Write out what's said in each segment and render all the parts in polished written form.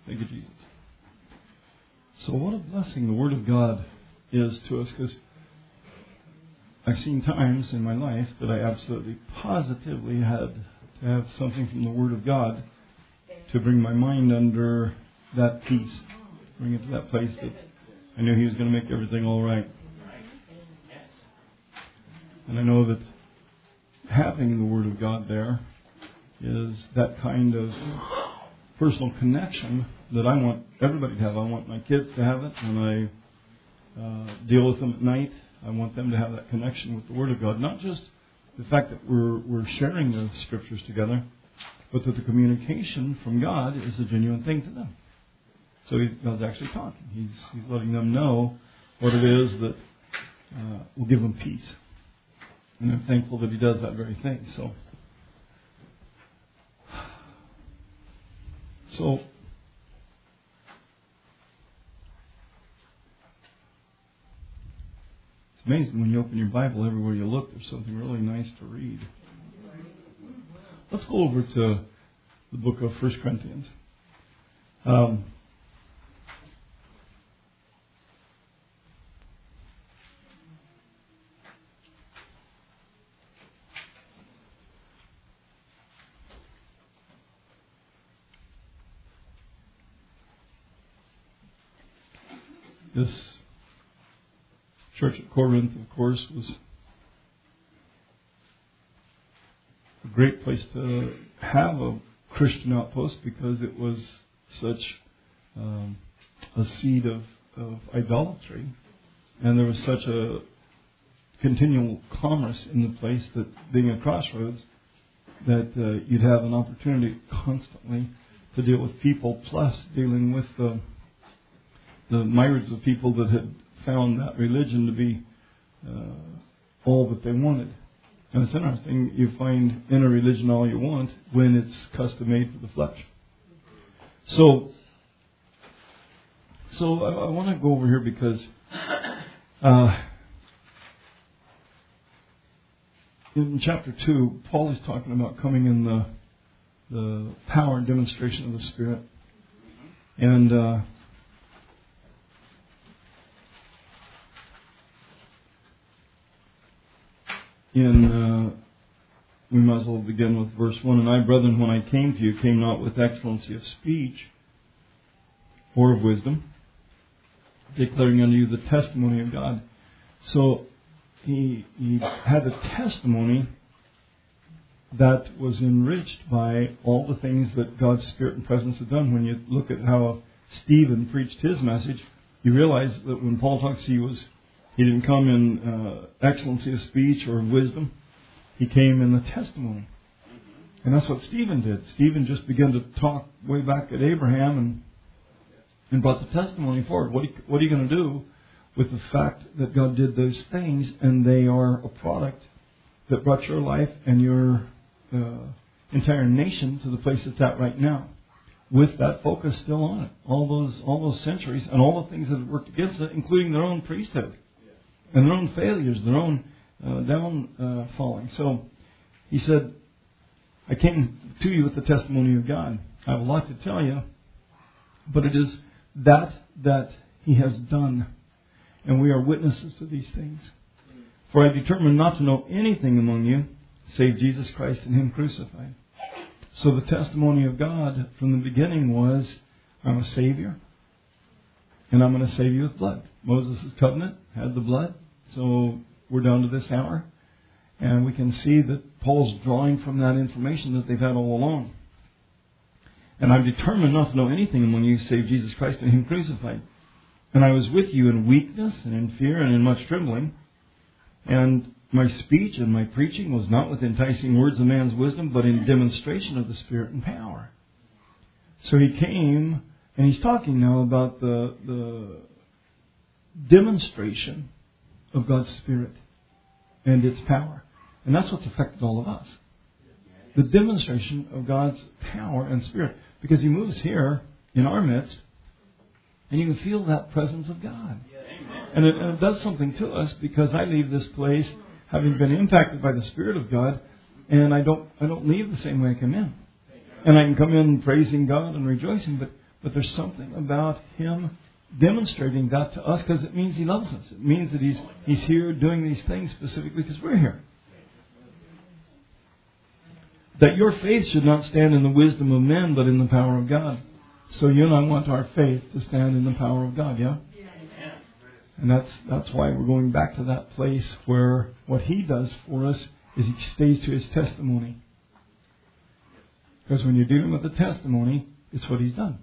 Thank you, Jesus. So what a blessing the Word of God is to us, because I've seen times in my life that I absolutely positively had to have something from the Word of God to bring my mind under that peace, bring it to that place that I knew He was going to make everything all right. And I know that having the Word of God there is that kind of personal connection that I want everybody to have. I want my kids to have it. When I deal with them at night, I want them to have that connection with the Word of God. Not just the fact that we're sharing the Scriptures together, but that the communication from God is a genuine thing to them. So God's actually talking. He's letting them know what it is that will give them peace. And I'm thankful that He does that very thing. So it's amazing when you open your Bible, everywhere you look, there's something really nice to read. Let's go over to the book of 1 Corinthians. This church at Corinth, of course, was a great place to have a Christian outpost because it was such a seed of idolatry. And there was such a continual commerce in the place that being a crossroads, that you'd have an opportunity constantly to deal with people, plus dealing with the myriads of people that had found that religion to be all that they wanted. And it's interesting, you find in a religion all you want when it's custom made for the flesh. So I want to go over here because in chapter 2, Paul is talking about coming in the power and demonstration of the Spirit. And we might as well begin with verse 1. And I, brethren, when I came to you, came not with excellency of speech or of wisdom, declaring unto you the testimony of God. So he had a testimony that was enriched by all the things that God's Spirit and presence had done. When you look at how Stephen preached his message, you realize that when Paul talks, he didn't come in excellency of speech or of wisdom. He came in the testimony. And that's what Stephen did. Stephen just began to talk way back at Abraham and brought the testimony forward. What are you going to do with the fact that God did those things and they are a product that brought your life and your entire nation to the place it's at right now, with that focus still on it? All those centuries and all the things that have worked against it, including their own priesthood. And their own failures, their own downfalling. So he said, I came to you with the testimony of God. I have a lot to tell you, but it is that He has done. And we are witnesses to these things. For I determined not to know anything among you, save Jesus Christ and Him crucified. So the testimony of God from the beginning was, I'm a Savior, and I'm going to save you with blood. Moses' covenant had the blood. So we're down to this hour. And we can see that Paul's drawing from that information that they've had all along. And I'm determined not to know anything among you save Jesus Christ and Him crucified. And I was with you in weakness and in fear and in much trembling. And my speech and my preaching was not with enticing words of man's wisdom, but in demonstration of the Spirit and power. So he came, and he's talking now about the demonstration of God's Spirit and its power. And that's what's affected all of us. The demonstration of God's power and Spirit. Because He moves here in our midst, and you can feel that presence of God. And it does something to us, because I leave this place having been impacted by the Spirit of God, and I don't leave the same way I come in. And I can come in praising God and rejoicing, but But there's something about Him demonstrating that to us because it means He loves us. It means that He's here doing these things specifically because we're here. That your faith should not stand in the wisdom of men, but in the power of God. So you and I want our faith to stand in the power of God, yeah? And that's why we're going back to that place where what He does for us is He stays to His testimony. Because when you're dealing with the testimony, it's what He's done.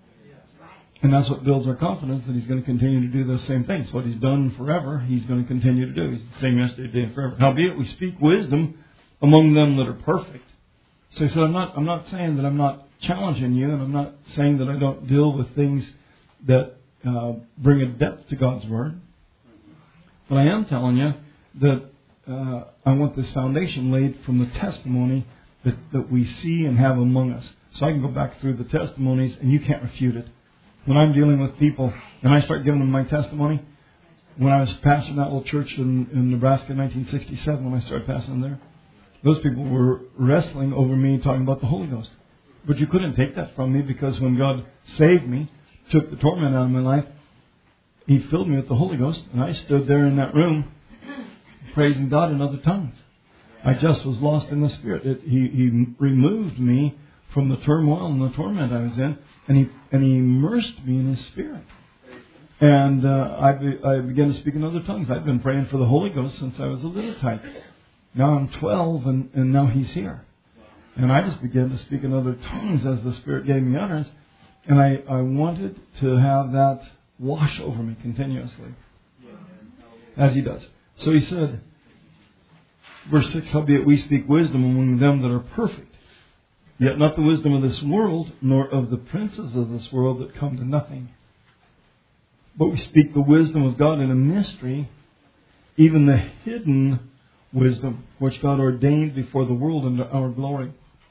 And that's what builds our confidence that He's going to continue to do those same things. What He's done forever, He's going to continue to do. He's the same yesterday, today, and forever. Howbeit, we speak wisdom among them that are perfect. So He said, I'm not saying that I'm not challenging you, and I'm not saying that I don't deal with things that bring a depth to God's Word. But I am telling you that I want this foundation laid from the testimony that we see and have among us. So I can go back through the testimonies, and you can't refute it. When I'm dealing with people, and I start giving them my testimony, when I was pastoring that little church in Nebraska in 1967, when I started pastoring there, those people were wrestling over me talking about the Holy Ghost. But you couldn't take that from me because when God saved me, took the torment out of my life, He filled me with the Holy Ghost, and I stood there in that room praising God in other tongues. I just was lost in the Spirit. He removed me from the turmoil and the torment I was in, and He immersed me in His Spirit. And I began to speak in other tongues. I've been praying for the Holy Ghost since I was a little tyke. Now I'm 12, and now He's here. And I just began to speak in other tongues as the Spirit gave me utterance. And I wanted to have that wash over me continuously, as He does. So He said, verse 6, howbeit we speak wisdom among them that are perfect, yet not the wisdom of this world, nor of the princes of this world that come to nothing. But we speak the wisdom of God in a mystery, even the hidden wisdom, which God ordained before the world unto our glory,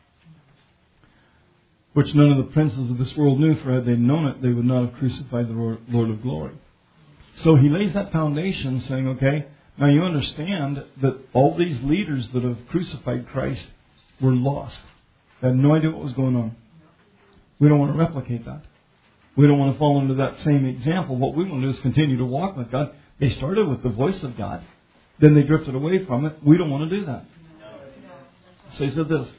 which none of the princes of this world knew, for had they known it, they would not have crucified the Lord of glory. So He lays that foundation saying, okay, now you understand that all these leaders that have crucified Christ were lost. They had no idea what was going on. We don't want to replicate that. We don't want to fall into that same example. What we want to do is continue to walk with God. They started with the voice of God. Then they drifted away from it. We don't want to do that. So He said this.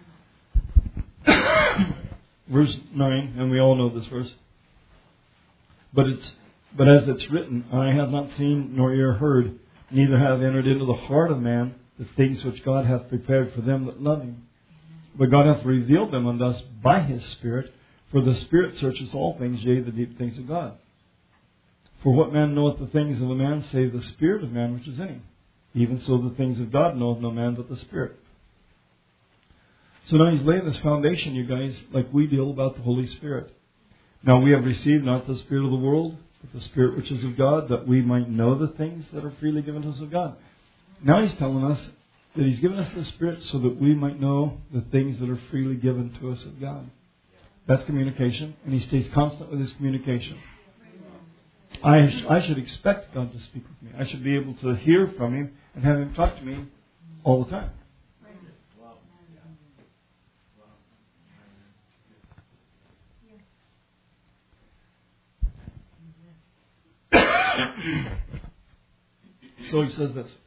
Verse 9, and we all know this verse. But as it's written, I have not seen nor ear heard, neither have entered into the heart of man the things which God hath prepared for them that love Him. But God hath revealed them unto us by His Spirit, for the Spirit searcheth all things, yea, the deep things of God. For what man knoweth the things of a man, save the Spirit of man which is in him? Even so the things of God knoweth no man but the Spirit. So now He's laying this foundation, you guys, like we deal about the Holy Spirit. Now we have received not the spirit of the world, but the Spirit which is of God, that we might know the things that are freely given to us of God. Now He's telling us that He's given us the Spirit so that we might know the things that are freely given to us of God. That's communication, and He stays constant with His communication. I should expect God to speak with me. I should be able to hear from Him and have Him talk to me all the time. So He says this.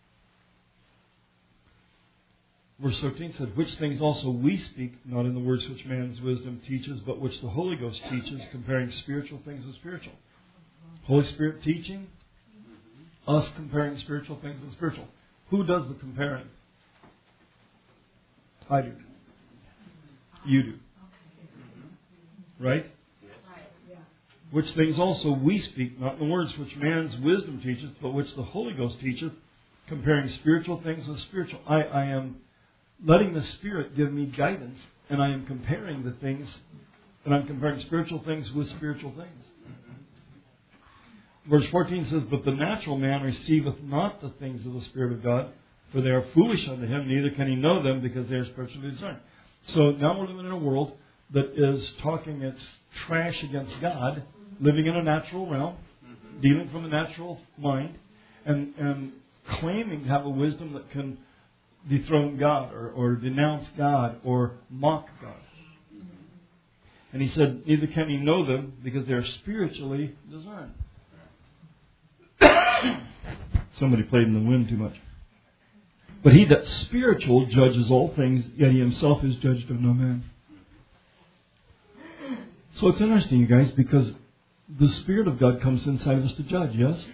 Verse 13 said, which things also we speak, not in the words which man's wisdom teaches, but which the Holy Ghost teaches, comparing spiritual things with spiritual. Holy Spirit teaching, us comparing spiritual things with spiritual. Who does the comparing? I do. You do. Right? Which things also we speak, not in the words which man's wisdom teaches, but which the Holy Ghost teacheth, comparing spiritual things with spiritual. I am letting the Spirit give me guidance, and I am comparing the things, and I'm comparing spiritual things with spiritual things. Verse 14 says, but the natural man receiveth not the things of the Spirit of God, for they are foolish unto him, neither can he know them, because they are spiritually discerned. So now we're living in a world that is talking its trash against God, living in a natural realm, dealing from a natural mind, and claiming to have a wisdom that can dethrone God or denounce God or mock God. And he said, neither can he know them because they are spiritually discerned. Somebody played in the wind too much. But he that's spiritual judges all things, yet he himself is judged of no man. So it's interesting, you guys, because the Spirit of God comes inside of us to judge, yes?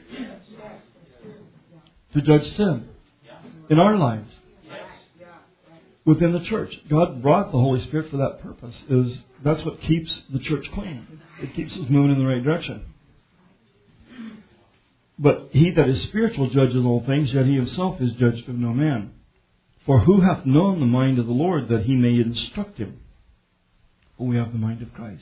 To judge sin in our lives. Within the church. God brought the Holy Spirit for that purpose. That's what keeps the church clean. It keeps us moving in the right direction. But he that is spiritual judges all things, yet he himself is judged of no man. For who hath known the mind of the Lord that he may instruct him? Well, we have the mind of Christ.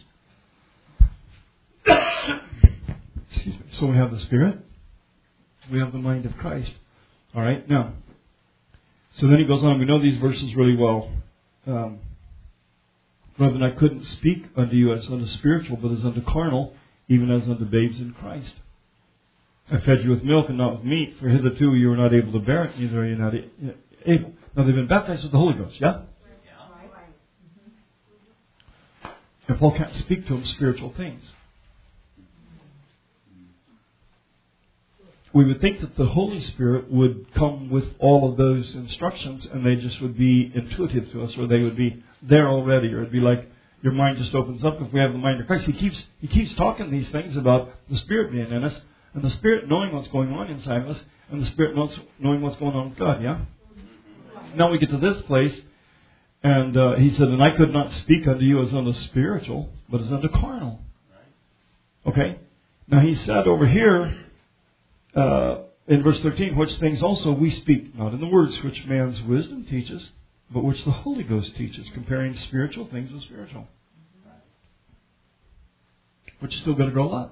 Excuse me. So we have the Spirit. We have the mind of Christ. All right, now. So then he goes on. We know these verses really well. Brethren, I couldn't speak unto you as unto spiritual, but as unto carnal, even as unto babes in Christ. I fed you with milk and not with meat, for hitherto you were not able to bear it, neither are you not able. Now they've been baptized with the Holy Ghost, yeah? And Paul can't speak to them spiritual things. We would think that the Holy Spirit would come with all of those instructions and they just would be intuitive to us, or they would be there already, or it'd be like your mind just opens up if we have the mind of Christ. He keeps talking these things about the Spirit being in us, and the Spirit knowing what's going on inside of us, and the Spirit knowing what's going on with God, yeah? Now we get to this place, and he said, and I could not speak unto you as unto spiritual, but as unto carnal. Okay? Now he said over here, in verse 13, which things also we speak, not in the words which man's wisdom teaches, but which the Holy Ghost teaches, comparing spiritual things with spiritual. But you still got to grow up.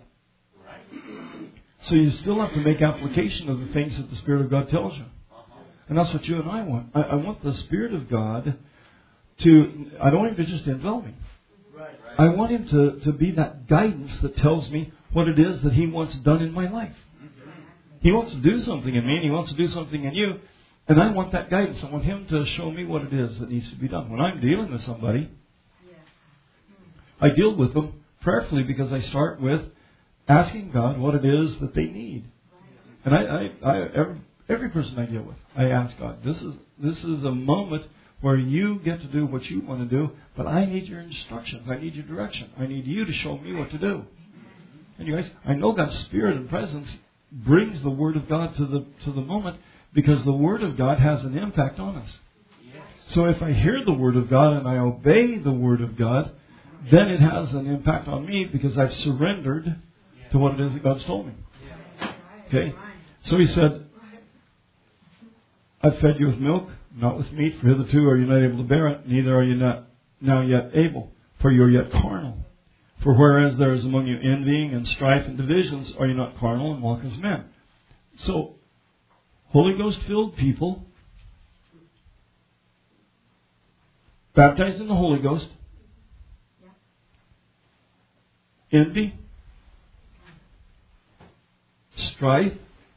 So you still have to make application of the things that the Spirit of God tells you. And that's what you and I want. I want the Spirit of God I don't want Him to just envelop me. I want Him to be that guidance that tells me what it is that He wants done in my life. He wants to do something in me, and He wants to do something in you. And I want that guidance. I want Him to show me what it is that needs to be done. When I'm dealing with somebody, I deal with them prayerfully because I start with asking God what it is that they need. And every person I deal with, I ask God, this is a moment where you get to do what you want to do, but I need your instructions. I need your direction. I need you to show me what to do. And you guys, I know God's Spirit and presence brings the Word of God to the moment, because the Word of God has an impact on us. So if I hear the Word of God and I obey the Word of God, then it has an impact on me because I've surrendered to what it is that God's told me. Okay? So he said, I've fed you with milk, not with meat, for hitherto are you not able to bear it, neither are you not now yet able, for you are yet carnal. For whereas there is among you envying and strife and divisions, are you not carnal and walk as men? So, Holy Ghost-filled people, baptized in the Holy Ghost, envy, strife,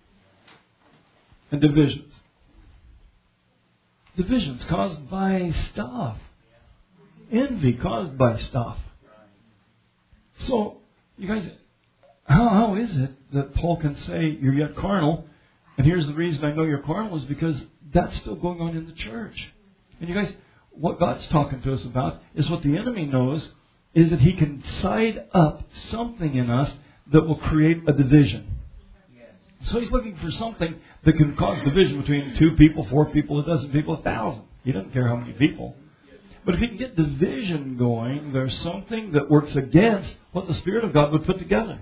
and divisions. Divisions caused by stuff. Envy caused by stuff. So, you guys, how is it that Paul can say you're yet carnal? And here's the reason I know you're carnal is because that's still going on in the church. And you guys, what God's talking to us about is what the enemy knows is that he can side up something in us that will create a division. So he's looking for something that can cause division between 2 people, 4 people, 12 people, 1,000. He doesn't care how many people. But if he can get division going, there's something that works against what the Spirit of God would put together.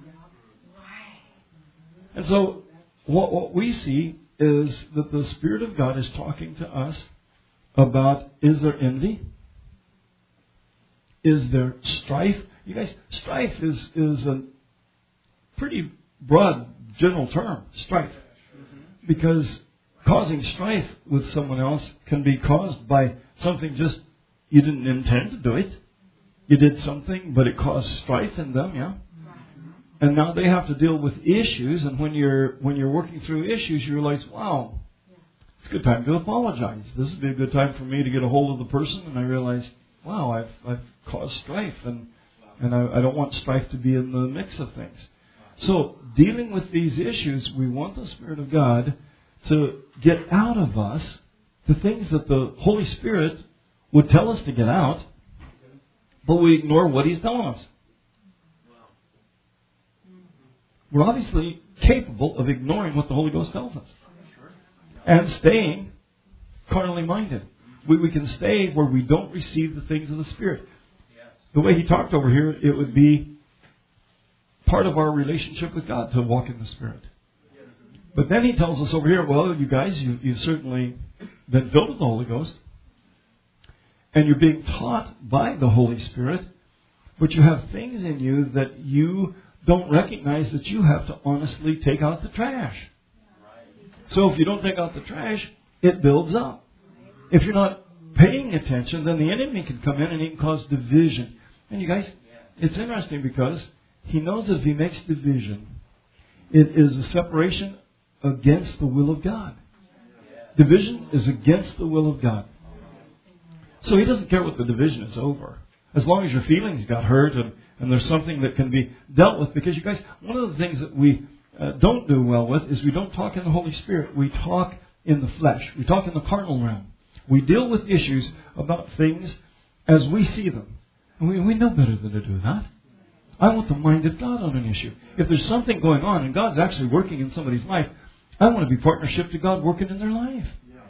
And so what we see is that the Spirit of God is talking to us about, is there envy? Is there strife? You guys, strife is a pretty broad general term, strife. Because causing strife with someone else can be caused by something just, you didn't intend to do it. You did something, but it caused strife in them, yeah? And now they have to deal with issues, and when you're working through issues, you realize, wow, it's a good time to apologize. This would be a good time for me to get a hold of the person, and I realize, wow, I've caused strife, and I don't want strife to be in the mix of things. So, dealing with these issues, we want the Spirit of God to get out of us the things that the Holy Spirit would tell us to get out, but we ignore what He's telling us. We're obviously capable of ignoring what the Holy Ghost tells us and staying carnally minded. We can stay where we don't receive the things of the Spirit. The way he talked over here, it would be part of our relationship with God to walk in the Spirit. But then he tells us over here, well, you guys, you've certainly been filled with the Holy Ghost, and you're being taught by the Holy Spirit, but you have things in you that you don't recognize that you have to honestly take out the trash. So if you don't take out the trash, it builds up. If you're not paying attention, then the enemy can come in and he can cause division. And you guys, it's interesting because he knows that if he makes division, it is a separation against the will of God. Division is against the will of God. So he doesn't care what the division is over. As long as your feelings got hurt and there's something that can be dealt with. Because you guys, one of the things that we don't do well with is we don't talk in the Holy Spirit. We talk in the flesh. We talk in the carnal realm. We deal with issues about things as we see them. And we know better than to do that. I want the mind of God on an issue. If there's something going on and God's actually working in somebody's life, I want to be partnership to God working in their life.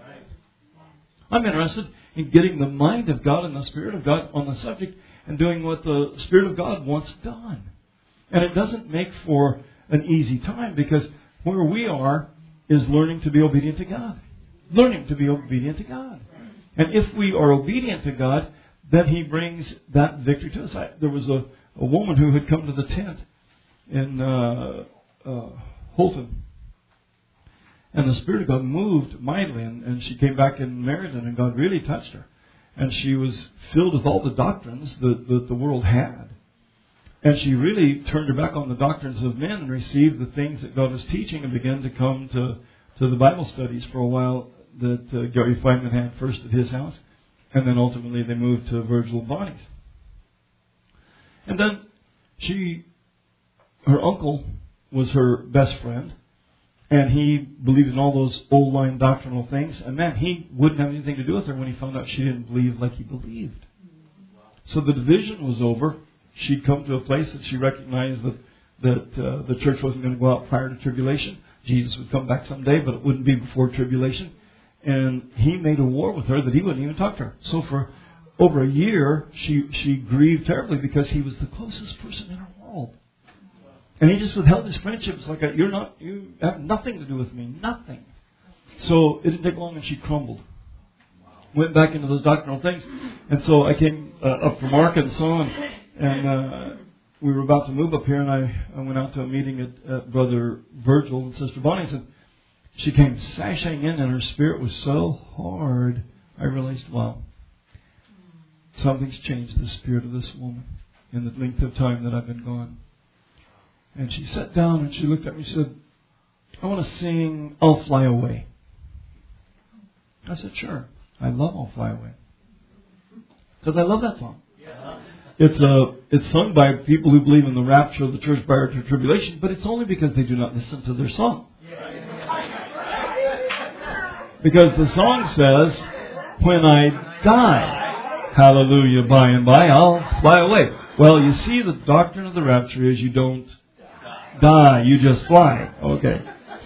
I'm interested in getting the mind of God and the Spirit of God on the subject and doing what the Spirit of God wants done. And it doesn't make for an easy time because where we are is learning to be obedient to God. Learning to be obedient to God. And if we are obedient to God, then He brings that victory to us. There was a woman who had come to the tent in Holton. And the Spirit of God moved mightily, and she came back in Meriden, and God really touched her. And she was filled with all the doctrines that the world had. And she really turned her back on the doctrines of men and received the things that God was teaching and began to come to the Bible studies for a while that Gary Feynman had first at his house. And then ultimately they moved to Virgil Bonnie's. And then her uncle was her best friend. And he believed in all those old line doctrinal things. And man, he wouldn't have anything to do with her when he found out she didn't believe like he believed. So the division was over. She'd come to a place that she recognized that the church wasn't going to go out prior to tribulation. Jesus would come back someday, but it wouldn't be before tribulation. And he made a war with her that he wouldn't even talk to her. So for over a year, she grieved terribly because he was the closest person in her world. And he just withheld his friendship. It's like, you have nothing to do with me. Nothing. So it didn't take long and she crumbled. Went back into those doctrinal things. And so I came up from Arkansas and we were about to move up here, and I went out to a meeting at Brother Virgil and Sister Bonnie's, and she came sashaying in, and her spirit was so hard. I realized, wow, something's changed the spirit of this woman in the length of time that I've been gone. And she sat down and she looked at me and said, I want to sing I'll Fly Away. I said, sure. I love I'll Fly Away. Because I love that song. It's sung by people who believe in the rapture of the church prior to tribulation, but it's only because they do not listen to their song. Because the song says, when I die, hallelujah, by and by, I'll fly away. Well, you see, the doctrine of the rapture is you don't die, you just fly. Okay.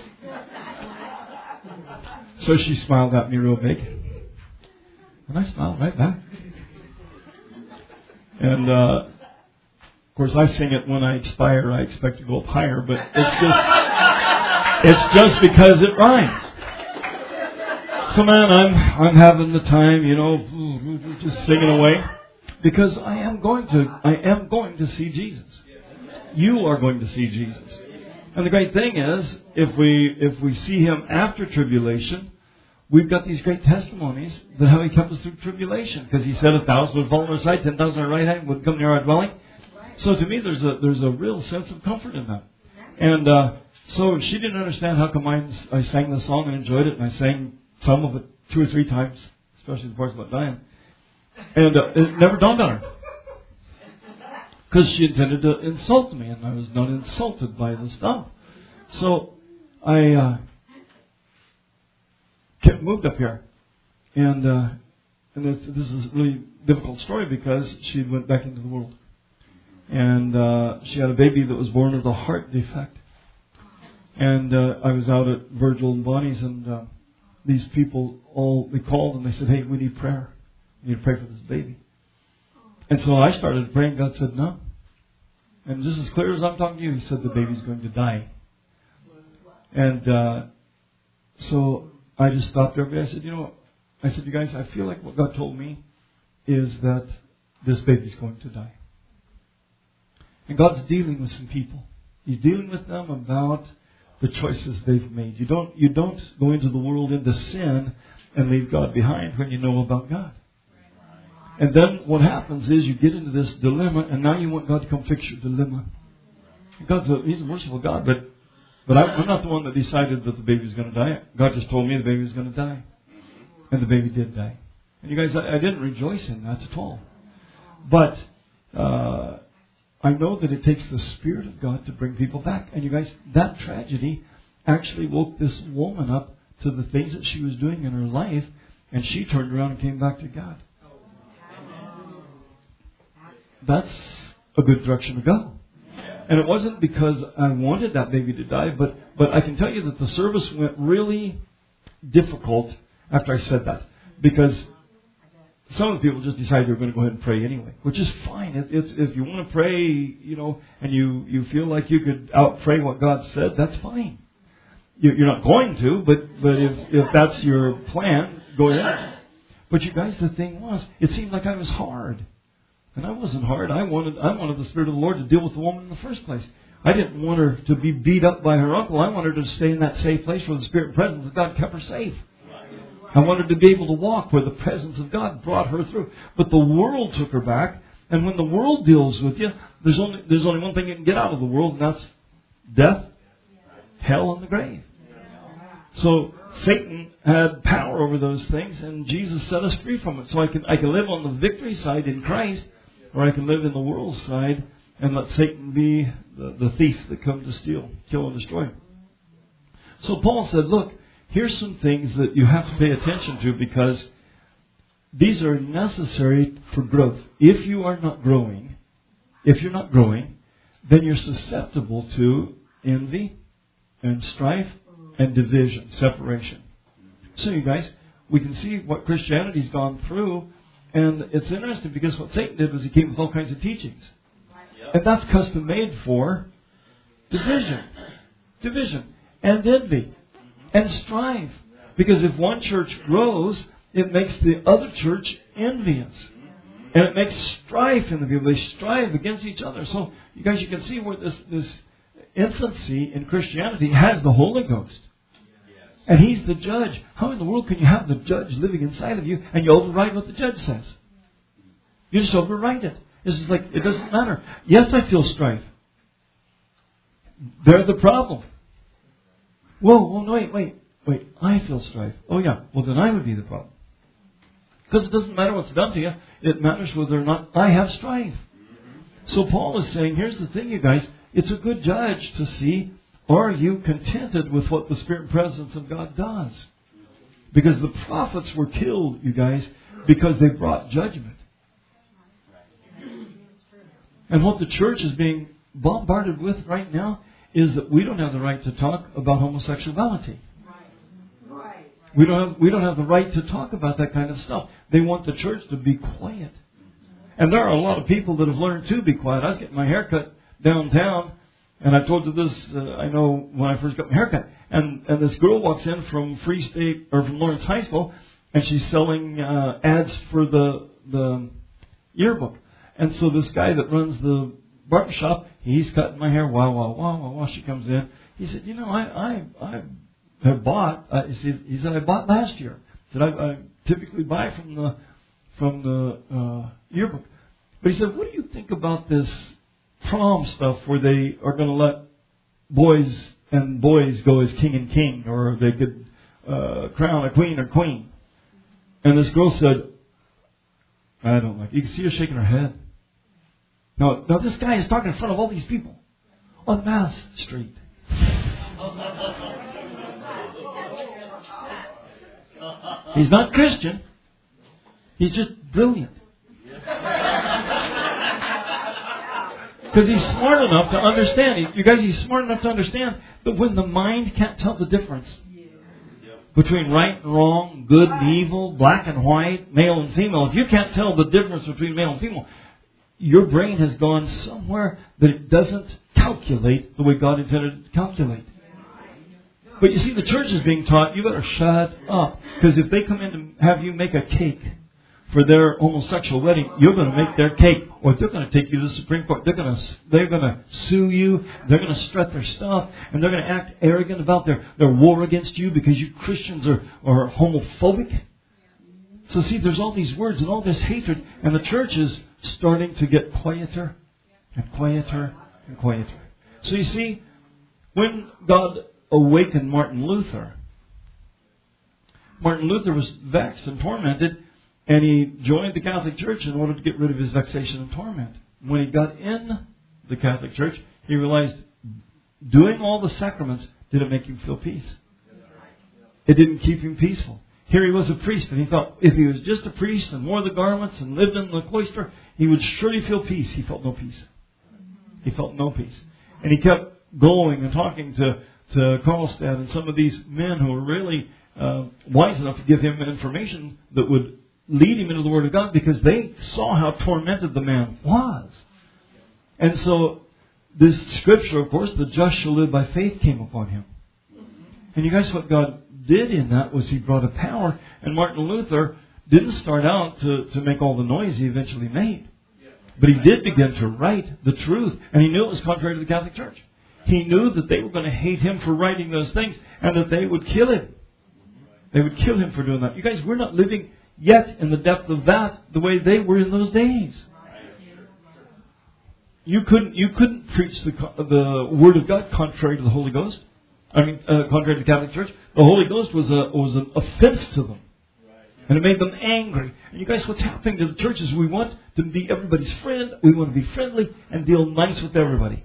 So she smiled at me real big. And I smiled right back. And, of course, I sing it when I expire. I expect to go up higher, but it's just because it rhymes. So, man, I'm having the time, just singing away, because I am going to see Jesus. You are going to see Jesus. And the great thing is, if we see Him after tribulation, we've got these great testimonies that how He kept us through tribulation. Because He said 1,000 would fall on our side, 10,000 on our right hand would come near our dwelling. So to me, there's a real sense of comfort in that. And so she didn't understand how come I sang the song and enjoyed it, and I sang some of it 2 or 3 times, especially the parts about dying. And it never dawned on her. Because she intended to insult me, and I was not insulted by the stuff. So I moved up here. And this is a really difficult story because she went back into the world. And she had a baby that was born with a heart defect. And I was out at Virgil and Bonnie's, and these people they called and they said, "Hey, we need prayer. We need to pray for this baby." And so I started praying. God said, "No." And just as clear as I'm talking to you, He said the baby's going to die. And so I just stopped everybody. I said, "You guys, I feel like what God told me is that this baby's going to die." And God's dealing with some people. He's dealing with them about the choices they've made. You don't go into the world into sin and leave God behind when you know about God. And then what happens is you get into this dilemma, and now you want God to come fix your dilemma. He's a merciful God, but I'm not the one that decided that the baby was going to die. God just told me the baby was going to die. And the baby did die. And you guys, I didn't rejoice in that at all. But I know that it takes the Spirit of God to bring people back. And you guys, that tragedy actually woke this woman up to the things that she was doing in her life, and she turned around and came back to God. That's a good direction to go. And it wasn't because I wanted that baby to die, but I can tell you that the service went really difficult after I said that. Because some of the people just decided they were going to go ahead and pray anyway, which is fine. It's if you want to pray, and you feel like you could out-pray what God said, that's fine. You're not going to, but if that's your plan, go ahead. But you guys, the thing was, it seemed like I was hard. And I wasn't hard. I wanted the Spirit of the Lord to deal with the woman in the first place. I didn't want her to be beat up by her uncle. I wanted her to stay in that safe place where the Spirit and presence of God kept her safe. I wanted her to be able to walk where the presence of God brought her through. But the world took her back. And when the world deals with you, there's only one thing you can get out of the world, and that's death, hell, and the grave. So Satan had power over those things, and Jesus set us free from it. So I can live on the victory side in Christ, or I can live in the world side and let Satan be the thief that comes to steal, kill, and destroy. So Paul said, look, here's some things that you have to pay attention to, because these are necessary for growth. If you're not growing, then you're susceptible to envy and strife and division, separation. So you guys, we can see what Christianity's gone through, and it's interesting because what Satan did was he came with all kinds of teachings. And that's custom made for division and envy and strife. Because if one church grows, it makes the other church envious. And it makes strife in the people. They strive against each other. So, you guys, you can see where this infancy in Christianity has the Holy Ghost. And He's the judge. How in the world can you have the judge living inside of you and you override what the judge says? You just override it. It's just like, it doesn't matter. Yes, I feel strife. They're the problem. Whoa, wait. I feel strife. Oh yeah, well then I would be the problem. Because it doesn't matter what's done to you. It matters whether or not I have strife. So Paul is saying, here's the thing, you guys. It's a good judge to see, are you contented with what the Spirit and presence of God does? Because the prophets were killed, you guys, because they brought judgment. And what the church is being bombarded with right now is that we don't have the right to talk about homosexuality. We don't have the right to talk about that kind of stuff. They want the church to be quiet. And there are a lot of people that have learned to be quiet. I was getting my hair cut downtown, and I told you this, I know when I first got my hair cut. And this girl walks in from Free State, or from Lawrence High School, and she's selling ads for the yearbook. And so this guy that runs the barbershop, he's cutting my hair. Wow. She comes in. He said, I have bought. He said, I bought last year. He said, I typically buy from the yearbook. But he said, what do you think about this prom stuff where they are going to let boys go as king and king, or they could crown a queen or queen? And this girl said, I don't like it. You can see her shaking her head. No, this guy is talking in front of all these people on Mass Street. He's not Christian. He's just brilliant. Because he's smart enough to understand. You guys, he's smart enough to understand that when the mind can't tell the difference between right and wrong, good and evil, black and white, male and female, if you can't tell the difference between male and female, your brain has gone somewhere that it doesn't calculate the way God intended it to calculate. But you see, the church is being taught, you better shut up. Because if they come in to have you make a cake for their homosexual wedding, you're going to make their cake. Or they're going to take you to the Supreme Court. They're going to sue you. They're going to strut their stuff. And they're going to act arrogant about their war against you because you Christians are homophobic. So see, there's all these words and all this hatred. And the church is starting to get quieter and quieter and quieter. So you see, when God awakened Martin Luther was vexed and tormented, and he joined the Catholic Church in order to get rid of his vexation and torment. When he got in the Catholic Church, he realized doing all the sacraments didn't make him feel peace. It didn't keep him peaceful. Here he was a priest, and he thought if he was just a priest and wore the garments and lived in the cloister, he would surely feel peace. He felt no peace. He felt no peace. And he kept going and talking to Karlstadt and some of these men who were really wise enough to give him information that would lead him into the Word of God, because they saw how tormented the man was. And so this scripture, of course, the just shall live by faith, came upon him. And you guys, what God did in that was He brought a power. And Martin Luther didn't start out to make all the noise he eventually made. But he did begin to write the truth. And he knew it was contrary to the Catholic Church. He knew that they were going to hate him for writing those things and that they would kill him. They would kill him for doing that. You guys, we're not living yet in the depth of that the way they were in those days. You couldn't preach the Word of God contrary to the Holy Ghost. Contrary to the Catholic Church. The Holy Ghost was an offense to them. And it made them angry. And you guys, what's happening to the church is we want to be everybody's friend. We want to be friendly and deal nice with everybody.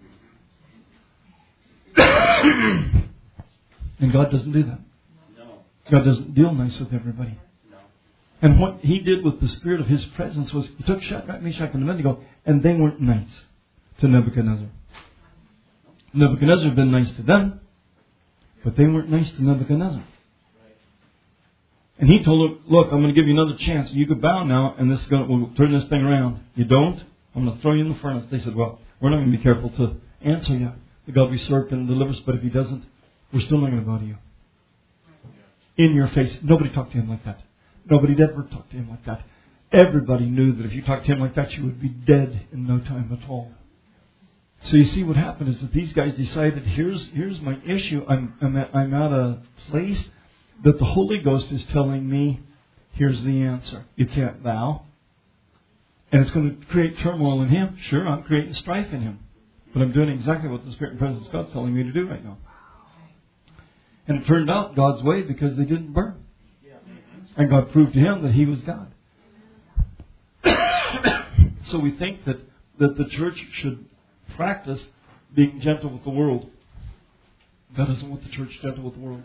And God doesn't do that. God doesn't deal nice with everybody. And what He did with the spirit of His presence was He took Shadrach, Meshach, and Abednego, and they weren't nice to Nebuchadnezzar. Nebuchadnezzar had been nice to them, but they weren't nice to Nebuchadnezzar. And he told them, look, I'm going to give you another chance. You could bow now, and we'll turn this thing around. You don't? I'm going to throw you in the furnace. They said, well, we're not going to be careful to answer you. The God we serve can deliver us, but if He doesn't, we're still not going to bow to you. In your face. Nobody talked to him like that. Nobody ever talked to him like that. Everybody knew that if you talked to him like that, you would be dead in no time at all. So you see, what happened is that these guys decided, here's my issue. I'm at a place that the Holy Ghost is telling me, here's the answer. You can't bow. And it's going to create turmoil in him. Sure, I'm creating strife in him. But I'm doing exactly what the Spirit and presence of God's telling me to do right now. And it turned out God's way because they didn't burn. And God proved to him that He was God. So we think that the church should practice being gentle with the world. God doesn't want the church gentle with the world.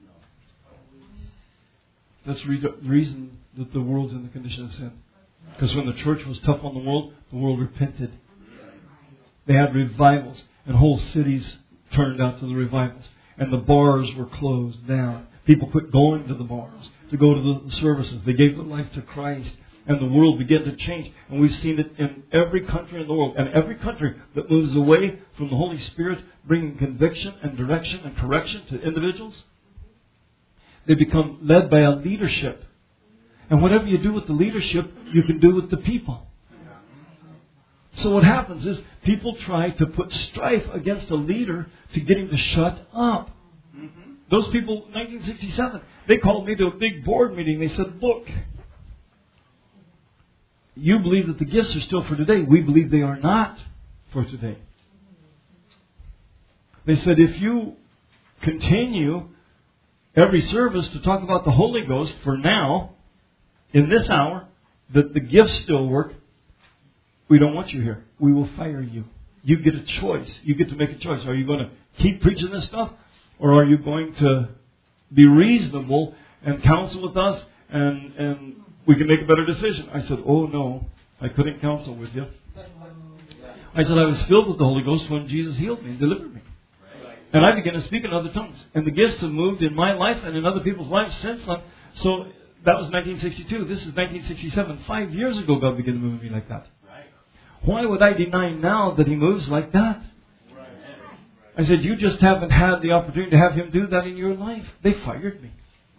That's the reason that the world's in the condition of sin. Because when the church was tough on the world repented. They had revivals, and whole cities turned out to the revivals. And the bars were closed down. People quit going to the bars to go to the services. They gave their life to Christ. And the world began to change. And we've seen it in every country in the world. And every country that moves away from the Holy Spirit, bringing conviction and direction and correction to individuals, they become led by a leadership. And whatever you do with the leadership, you can do with the people. So what happens is people try to put strife against a leader to get him to shut up. Those people, 1967, they called me to a big board meeting. They said, look, you believe that the gifts are still for today. We believe they are not for today. They said, if you continue every service to talk about the Holy Ghost for now, in this hour, that the gifts still work, we don't want you here. We will fire you. You get a choice. You get to make a choice. Are you going to keep preaching this stuff? Or are you going to be reasonable and counsel with us and we can make a better decision? I said, oh no, I couldn't counsel with you. I said, I was filled with the Holy Ghost when Jesus healed me and delivered me. And I began to speak in other tongues. And the gifts have moved in my life and in other people's lives since then. So that was 1962. This is 1967. 5 years ago, God began to move me like that. Why would I deny now that He moves like that? I said, you just haven't had the opportunity to have Him do that in your life. They fired me.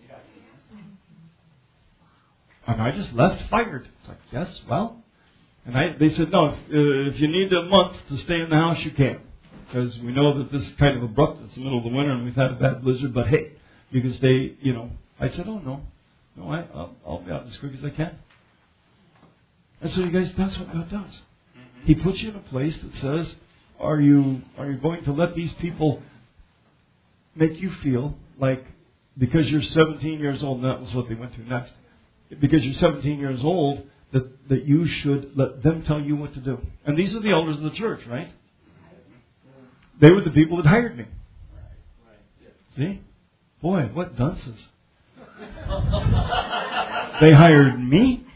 And I just left fired. It's like, yes, well. And they said, no, if you need a month to stay in the house, you can. Because we know that this is kind of abrupt. It's the middle of the winter and we've had a bad blizzard. But hey, you can stay, I said, oh, no. No, I'll be out as quick as I can. And so you guys, that's what God does. He puts you in a place that says, are you going to let these people make you feel like because you're 17 years old, and that was what they went to next, because you're 17 years old, that you should let them tell you what to do. And these are the elders of the church, right? They were the people that hired me. See? Boy, what dunces. They hired me.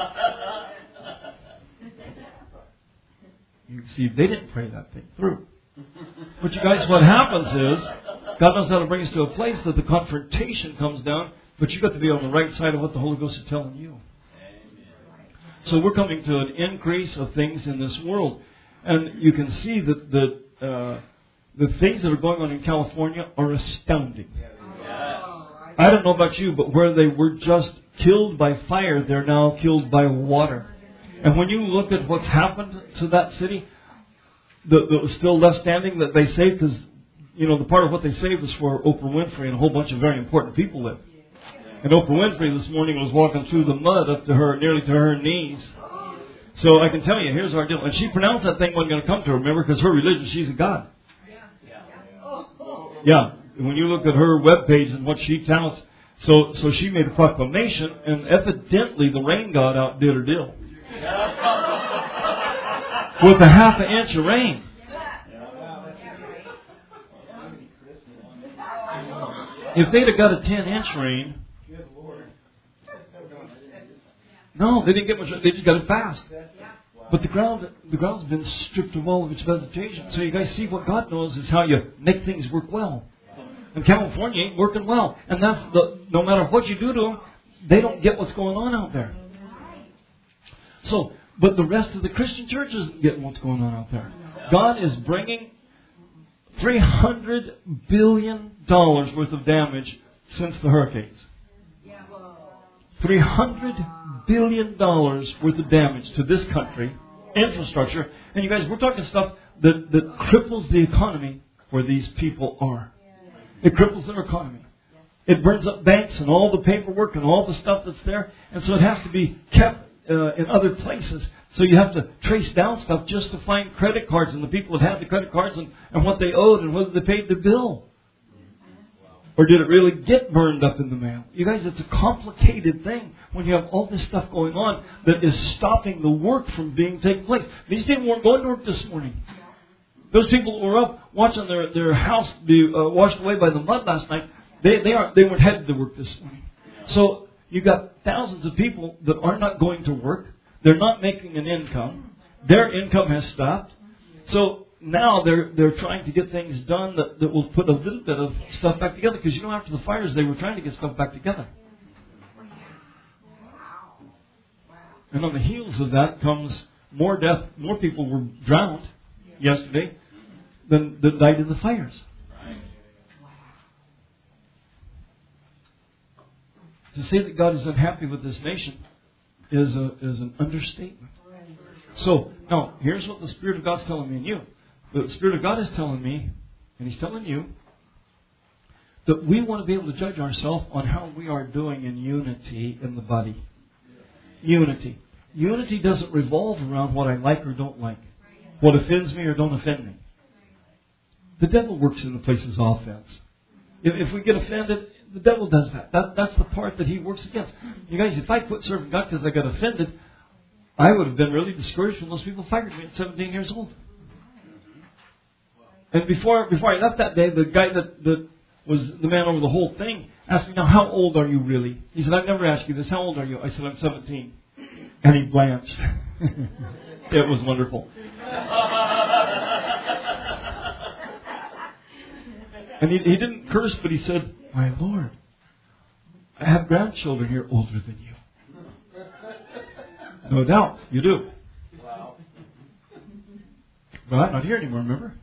You see, they didn't pray that thing through. But you guys, what happens is, God knows how to bring us to a place that the confrontation comes down, but you've got to be on the right side of what the Holy Ghost is telling you. So we're coming to an increase of things in this world. And you can see that the things that are going on in California are astounding. I don't know about you, but where they were just killed by fire, they're now killed by water. And when you look at what's happened to that city, that was still left standing that they saved, because, the part of what they saved was where Oprah Winfrey and a whole bunch of very important people live. And Oprah Winfrey this morning was walking through the mud up to her, nearly to her knees. So I can tell you, here's our deal. And she pronounced that thing wasn't going to come to her, remember, because her religion, she's a god. Yeah. When you look at her webpage and what she touts, so she made a proclamation, and evidently the rain god outdid her deal. With a half an inch of rain. If they'd have got a 10-inch rain, no, they didn't get much. They just got it fast. But the ground's been stripped of all of its vegetation. So you guys see, what God knows is how you make things work well. And California ain't working well. And that's no matter what you do to them, they don't get what's going on out there. So, but the rest of the Christian church isn't getting what's going on out there. God is bringing $300 billion worth of damage since the hurricanes. $300 billion worth of damage to this country, infrastructure. And you guys, we're talking stuff that cripples the economy where these people are. It cripples their economy. It burns up banks and all the paperwork and all the stuff that's there. And so it has to be kept in other places. So you have to trace down stuff just to find credit cards and the people that had the credit cards and what they owed and whether they paid the bill. Or did it really get burned up in the mail? You guys, it's a complicated thing when you have all this stuff going on that is stopping the work from being taken place. These people weren't going to work this morning. Those people who were up watching their house be washed away by the mud last night, they weren't headed to work this morning. So you've got thousands of people that are not going to work. They're not making an income. Their income has stopped. So now they're trying to get things done that will put a little bit of stuff back together. Because after the fires, they were trying to get stuff back together. And on the heels of that comes more death. More people were drowned yesterday than died in the fires. To say that God is unhappy with this nation is an understatement. So, now, here's what the Spirit of God's telling me and you. The Spirit of God is telling me, and He's telling you, that we want to be able to judge ourselves on how we are doing in unity in the body. Unity. Unity doesn't revolve around what I like or don't like. What offends me or don't offend me. The devil works in the places of offense. If we get offended, the devil does that. That's the part that he works against. You guys, if I quit serving God because I got offended, I would have been really discouraged when those people fired me at 17 years old. And before I left that day, the guy that was the man over the whole thing asked me, now, how old are you really? He said, I've never asked you this. How old are you? I said, I'm 17. And he blanched. It was wonderful. And he didn't curse, but he said, my Lord, I have grandchildren here older than you. No doubt, you do. Wow. But I'm not here anymore, remember?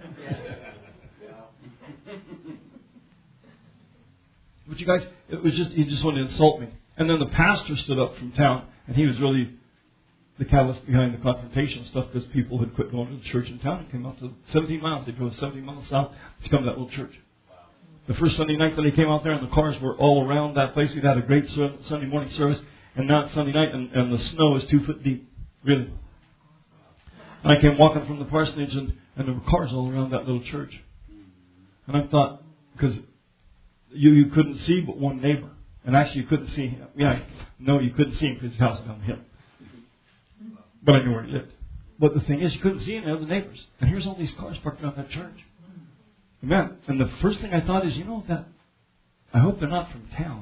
But you guys, it was just, he just wanted to insult me. And then the pastor stood up from town, and he was really the catalyst behind the confrontation stuff, because people had quit going to the church in town and came out to 17 miles. They drove 17 miles south to come to that little church. The first Sunday night that they came out there, and the cars were all around that place. We'd had a great Sunday morning service, and now it's Sunday night, and the snow is 2 foot deep. Really. And I came walking from the parsonage, and there were cars all around that little church. And I thought, because you couldn't see but one neighbor. And actually you couldn't see him. Yeah, no, you couldn't see him because his house was down the hill. But I knew where he lived. But the thing is, you couldn't see any other neighbors. And here's all these cars parked around that church. Amen. And the first thing I thought is, that I hope they're not from town.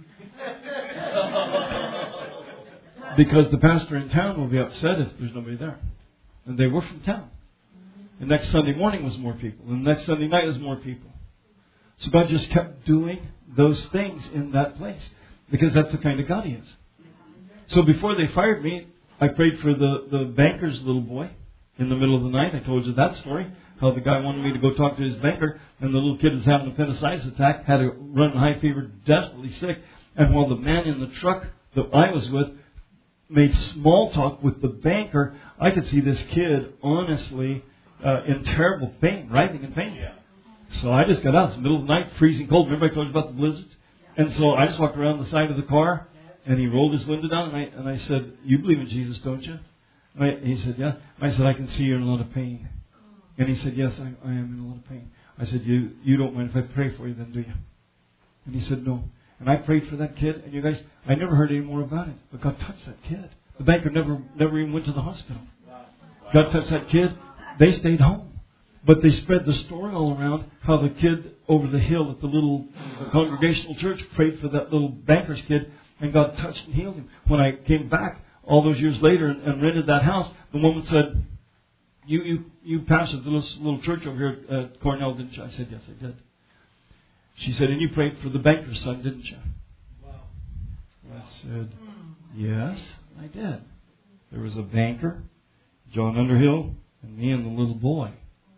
Because the pastor in town will be upset if there's nobody there. And they were from town. The next Sunday morning was more people. And the next Sunday night was more people. So God just kept doing those things in that place. Because that's the kind of God He is. So before they fired me, I prayed for the banker's little boy in the middle of the night. I told you that story. How the guy wanted me to go talk to his banker. And the little kid was having an appendicitis attack. Had to run high fever, desperately sick. And while the man in the truck that I was with made small talk with the banker, I could see this kid honestly in terrible pain, writhing in pain. Yeah. So I just got out. It's the middle of the night, freezing cold. Remember I told you about the blizzards? And so I just walked around the side of the car, and he rolled his window down, and I said, you believe in Jesus, don't you? He said, yeah. I said, I can see you're in a lot of pain. And he said, yes, I am in a lot of pain. I said, you don't mind if I pray for you then, do you? And he said, no. And I prayed for that kid, and you guys, I never heard any more about it. But God touched that kid. The banker never even went to the hospital. God touched that kid. They stayed home. But they spread the story all around how the kid over the hill at the little congregational church prayed for that little banker's kid, and God touched and healed him. When I came back all those years later and rented that house, the woman said, you pastored this little church over here at Cornell, didn't you? I said, yes, I did. She said, and you prayed for the banker's son, didn't you? Wow. I said, yes, I did. There was a banker, John Underhill, and me and the little boy.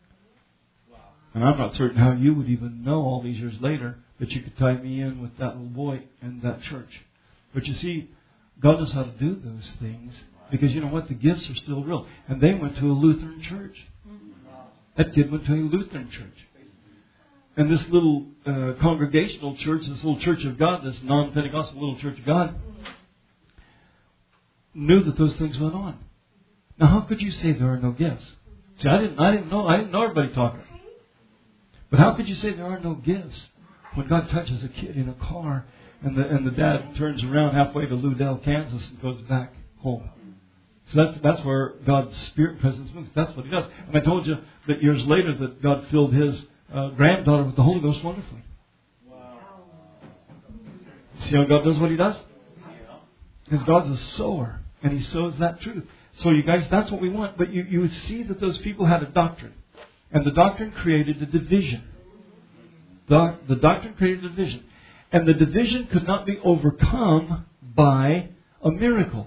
And I'm not certain how you would even know all these years later that you could tie me in with that little boy and that church. But you see, God knows how to do those things because you know what? The gifts are still real. And they went to a Lutheran church. That kid went to a Lutheran church. And this little congregational church, this little Church of God, this non-Pentecostal little Church of God, knew that those things went on. Now, how could you say there are no gifts? See, I didn't know everybody talking. But how could you say there are no gifts when God touches a kid in a car and the dad turns around halfway to Ludell, Kansas and goes back home? So that's where God's Spirit presence moves. That's what He does. And I told you that years later that God filled His granddaughter with the Holy Ghost wonderfully. Wow. See how God does what He does? Because God's a sower and He sows that truth. So you guys, that's what we want. But you see that those people had a doctrine. And the doctrine created a division. The doctrine created a division. And the division could not be overcome by a miracle.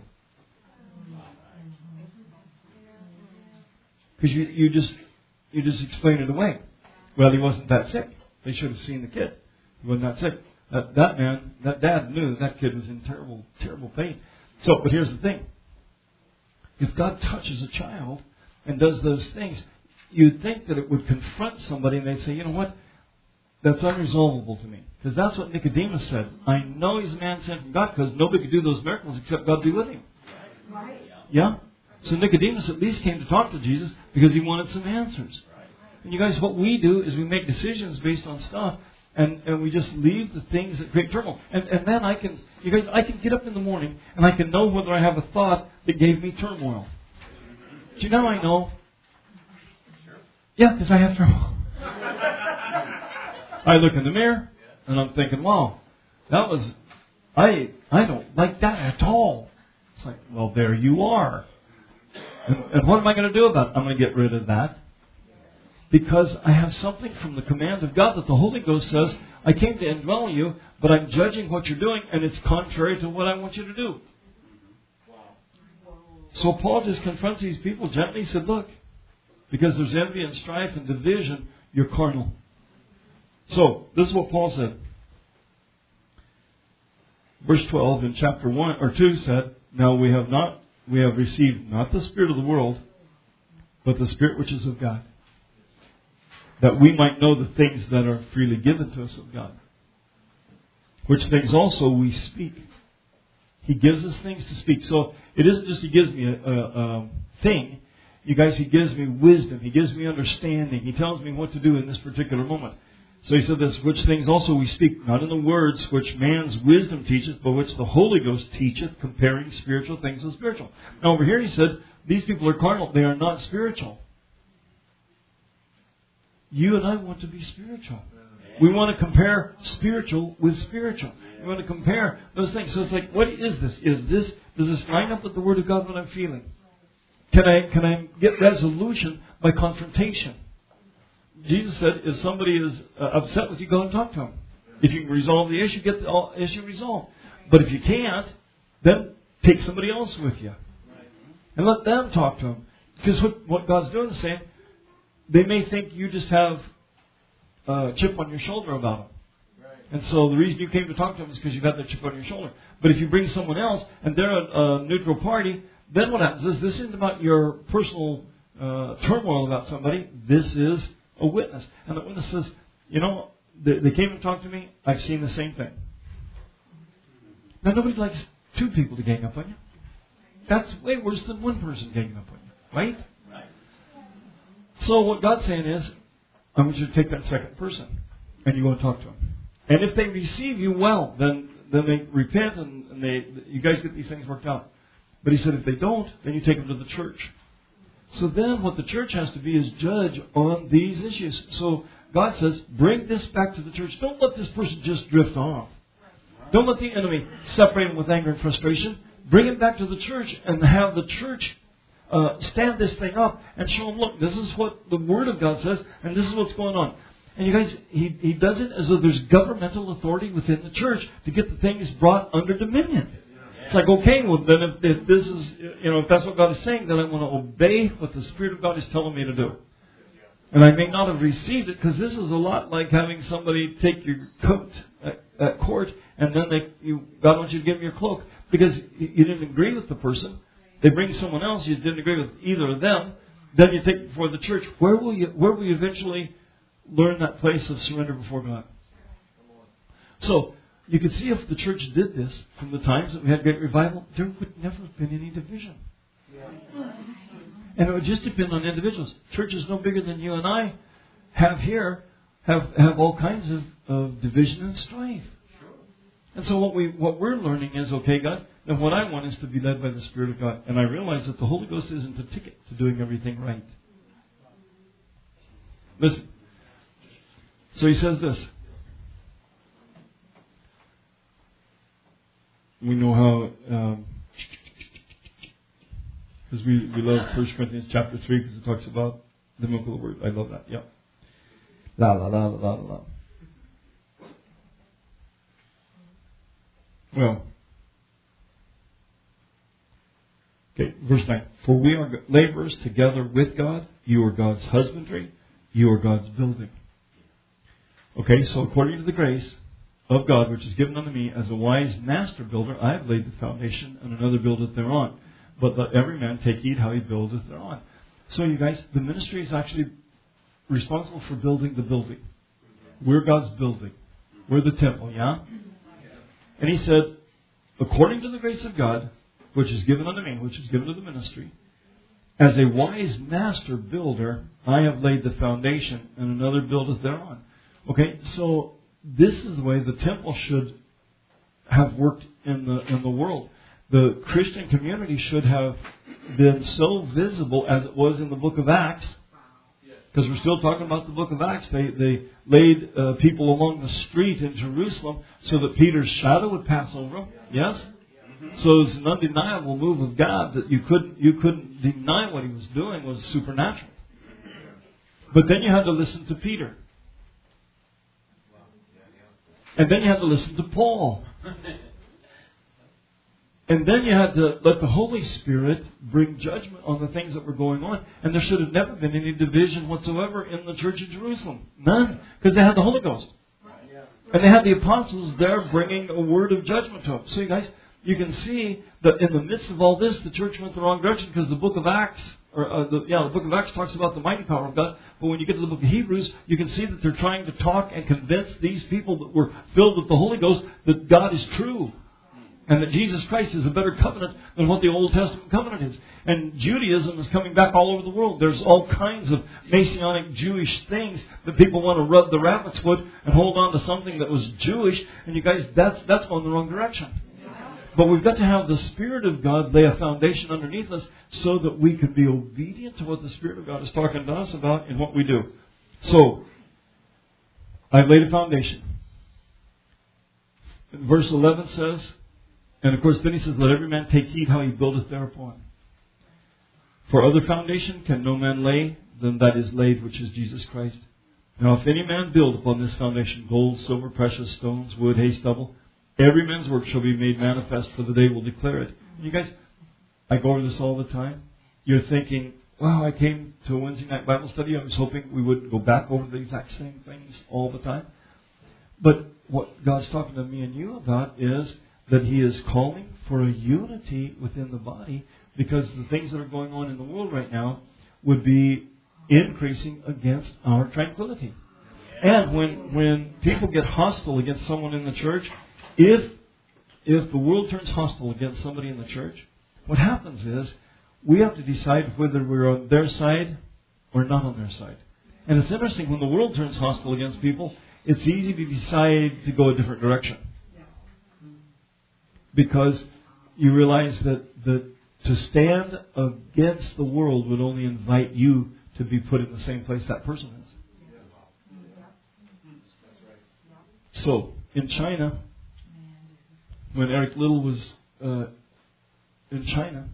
Because you just explain it away. Well, he wasn't that sick. They should have seen the kid. He wasn't that sick. That dad knew that kid was in terrible, terrible pain. So, but here's the thing. If God touches a child and does those things, you'd think that it would confront somebody and they'd say, you know what? That's unresolvable to me. Because that's what Nicodemus said. I know he's a man sent from God because nobody could do those miracles except God be with him. Right. Yeah? So Nicodemus at least came to talk to Jesus because he wanted some answers. And you guys, what we do is we make decisions based on stuff And we just leave the things that create turmoil. And then I can get up in the morning and I can know whether I have a thought that gave me turmoil. Do you know how I know? Yeah, because I have turmoil. I look in the mirror and I'm thinking, wow, I don't like that at all. It's like, well, there you are. And what am I going to do about it? I'm going to get rid of that. Because I have something from the command of God that the Holy Ghost says, I came to indwell you, but I'm judging what you're doing, and it's contrary to what I want you to do. So Paul just confronts these people gently. He said, look, because there's envy and strife and division, you're carnal. So, this is what Paul said. Verse 12 in chapter 1 or 2 said, now we have received not the spirit of the world, but the Spirit which is of God, that we might know the things that are freely given to us of God, which things also we speak. He gives us things to speak. So it isn't just He gives me a thing. You guys, He gives me wisdom. He gives me understanding. He tells me what to do in this particular moment. So he said this, which things also we speak, not in the words which man's wisdom teacheth, but which the Holy Ghost teacheth, comparing spiritual things with spiritual. Now over here he said, these people are carnal. They are not spiritual. You and I want to be spiritual. We want to compare spiritual with spiritual. We want to compare those things. So it's like, what is this? Does this line up with the Word of God, what I'm feeling? Can I get resolution by confrontation? Jesus said, if somebody is upset with you, go and talk to them. If you can resolve the issue, get the issue resolved. But if you can't, then take somebody else with you. And let them talk to them. Because what God's doing is saying, they may think you just have a chip on your shoulder about them. And so the reason you came to talk to them is because you've got that chip on your shoulder. But if you bring someone else and they're a neutral party, then what happens is this isn't about your personal turmoil about somebody. This is a witness. And the witness says, you know, they came and talked to me. I've seen the same thing. Now, nobody likes two people to gang up on you. That's way worse than one person ganging up on you. Right? So what God's saying is, I want you to take that second person and you go and talk to them. And if they receive you well, then they repent and you guys get these things worked out. But he said if they don't, then you take them to the church. So then what the church has to be is judge on these issues. So God says, bring this back to the church. Don't let this person just drift off. Don't let the enemy separate him with anger and frustration. Bring him back to the church and have the church stand this thing up and show them, look, this is what the Word of God says and this is what's going on. And you guys, he does it as though there's governmental authority within the church to get the things brought under dominion. It's like, okay, well then if this is, if that's what God is saying, then I want to obey what the Spirit of God is telling me to do. And I may not have received it because this is a lot like having somebody take your coat at court and then God wants you to give them your cloak because you didn't agree with the person. They bring someone else, you didn't agree with either of them, then you take it before the church. Where will you eventually learn that place of surrender before God? So, you can see if the church did this from the times that we had great revival, there would never have been any division. And it would just depend on individuals. Churches no bigger than you and I have here have all kinds of division and strife. And so what we're learning is, okay, God, then what I want is to be led by the Spirit of God. And I realize that the Holy Ghost isn't a ticket to doing everything right. Listen. So he says this. We know how, because we love 1 Corinthians chapter 3 because it talks about the milk of the Word. I love that. Yeah. La la la la la la. Well, okay, verse 9. For we are laborers together with God. You are God's husbandry. You are God's building. Okay, so according to the grace of God, which is given unto me as a wise master builder, I have laid the foundation, and another buildeth thereon. But let every man take heed how he buildeth thereon. So you guys, the ministry is actually responsible for building the building. We're God's building. We're the temple, yeah? And he said, according to the grace of God, which is given unto me, which is given to the ministry, as a wise master builder, I have laid the foundation, and another buildeth thereon. Okay, so this is the way the temple should have worked in the world. The Christian community should have been so visible as it was in the book of Acts, because we're still talking about the book of Acts. They laid people along the street in Jerusalem so that Peter's shadow would pass over them. Yes? So it's an undeniable move of God that you couldn't deny what He was doing was supernatural. But then you had to listen to Peter. And then you had to listen to Paul. And then you had to let the Holy Spirit bring judgment on the things that were going on. And there should have never been any division whatsoever in the church of Jerusalem. None. Because they had the Holy Ghost. And they had the apostles there bringing a word of judgment to them. So you guys, you can see that in the midst of all this, the church went the wrong direction, because the book of Acts, the book of Acts talks about the mighty power of God. But when you get to the book of Hebrews, you can see that they're trying to talk and convince these people that were filled with the Holy Ghost that God is true. And that Jesus Christ is a better covenant than what the Old Testament covenant is. And Judaism is coming back all over the world. There's all kinds of Messianic Jewish things that people want to rub the rabbit's foot and hold on to something that was Jewish. And you guys, that's going the wrong direction. But we've got to have the Spirit of God lay a foundation underneath us so that we can be obedient to what the Spirit of God is talking to us about in what we do. So, I've laid a foundation. Verse 11 says, and of course then he says, let every man take heed how he buildeth thereupon. For other foundation can no man lay than that is laid, which is Jesus Christ. Now if any man build upon this foundation gold, silver, precious stones, wood, hay, stubble, every man's work shall be made manifest, for the day will declare it. And you guys, I go over this all the time. You're thinking, wow, I came to a Wednesday night Bible study. I was hoping we would go back over the exact same things all the time. But what God's talking to me and you about is that He is calling for a unity within the body, because the things that are going on in the world right now would be increasing against our tranquility. And when people get hostile against someone in the church, if the world turns hostile against somebody in the church, what happens is we have to decide whether we're on their side or not on their side. And it's interesting, when the world turns hostile against people, it's easy to decide to go a different direction. Because you realize that to stand against the world would only invite you to be put in the same place that person is. So, in China, when Eric Liddell was in China,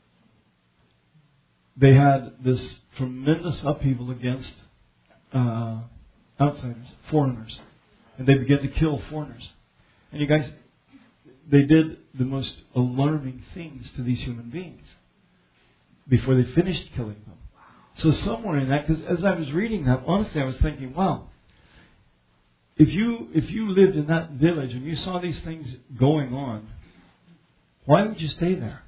they had this tremendous upheaval against outsiders, foreigners. And they began to kill foreigners. And you guys, they did the most alarming things to these human beings before they finished killing them. So somewhere in that, because as I was reading that, honestly I was thinking, wow, if you lived in that village and you saw these things going on, why would you stay there?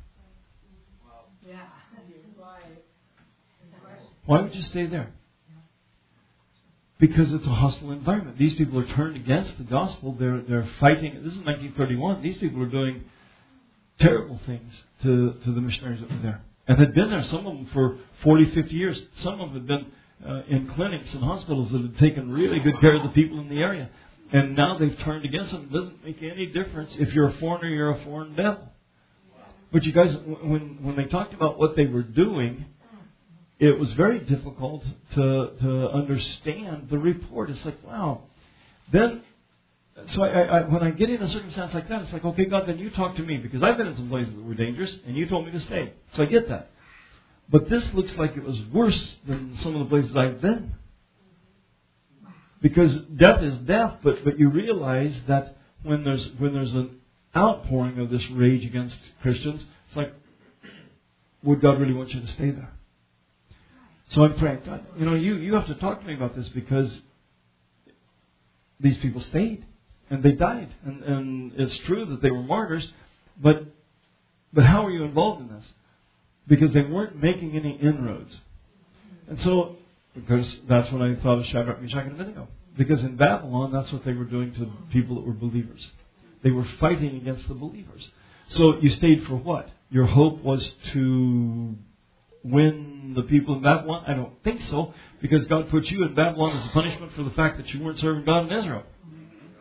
Why would you stay there? Because it's a hostile environment. These people are turned against the gospel. They're fighting. This is 1931. These people are doing terrible things to the missionaries that were there. And had been there, some of them for 40, 50 years. Some of them had been in clinics and hospitals that had taken really good care of the people in the area. And now they've turned against them. It doesn't make any difference. If you're a foreigner, you're a foreign devil. But you guys, when they talked about what they were doing, it was very difficult to understand the report. It's like, wow. Then, so when I get in a circumstance like that, it's like, okay, God, then you talk to me, because I've been in some places that were dangerous, and you told me to stay. So I get that. But this looks like it was worse than some of the places I've been. Because death is death, but you realize that when there's an outpouring of this rage against Christians, it's like, would God really want you to stay there? So I'm praying, God, you have to talk to me about this, because these people stayed and they died. And it's true that they were martyrs, but how are you involved in this? Because they weren't making any inroads. And so, because that's when I thought of Shadrach, Meshach, and Abednego. Because in Babylon, that's what they were doing to people that were believers. They were fighting against the believers. So you stayed for what? Your hope was to win the people in Babylon? I don't think so, because God put you in Babylon as a punishment for the fact that you weren't serving God in Israel.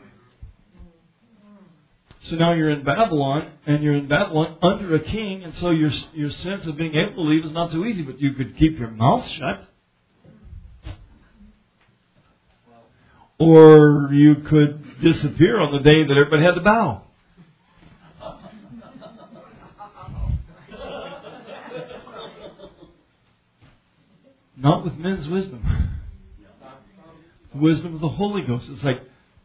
So now you're in Babylon, and you're in Babylon under a king, and so your sense of being able to leave is not so easy, but you could keep your mouth shut. Or you could disappear on the day that everybody had to bow. Not with men's wisdom. The wisdom of the Holy Ghost. It's like,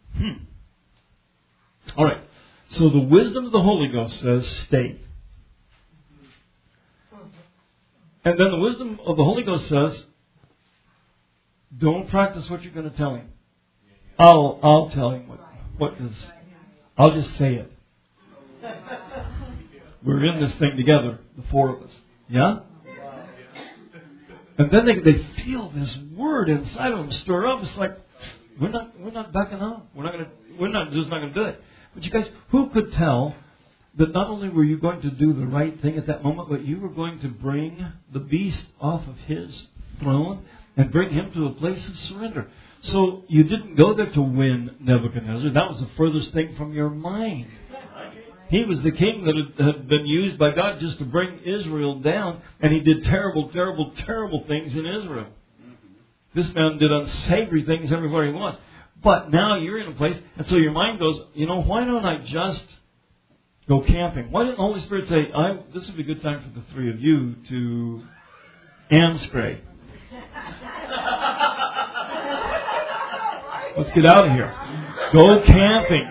All right. So the wisdom of the Holy Ghost says, stay. And then the wisdom of the Holy Ghost says, don't practice what you're going to tell him. I'll tell him what does. I'll just say it. We're in this thing together, the four of us. Yeah? And then they feel this word inside of them stir up. It's like, we're not backing up. We're just not going to do it. But you guys, who could tell that not only were you going to do the right thing at that moment, but you were going to bring the beast off of his throne and bring him to a place of surrender. So you didn't go there to win Nebuchadnezzar. That was the furthest thing from your mind. He was the king that had been used by God just to bring Israel down, and he did terrible, terrible, terrible things in Israel. This man did unsavory things everywhere he was. But now you're in a place, and so your mind goes, why don't I just go camping? Why didn't the Holy Spirit say, this would be a good time for the three of you to Amscray? Let's get out of here. Go camping.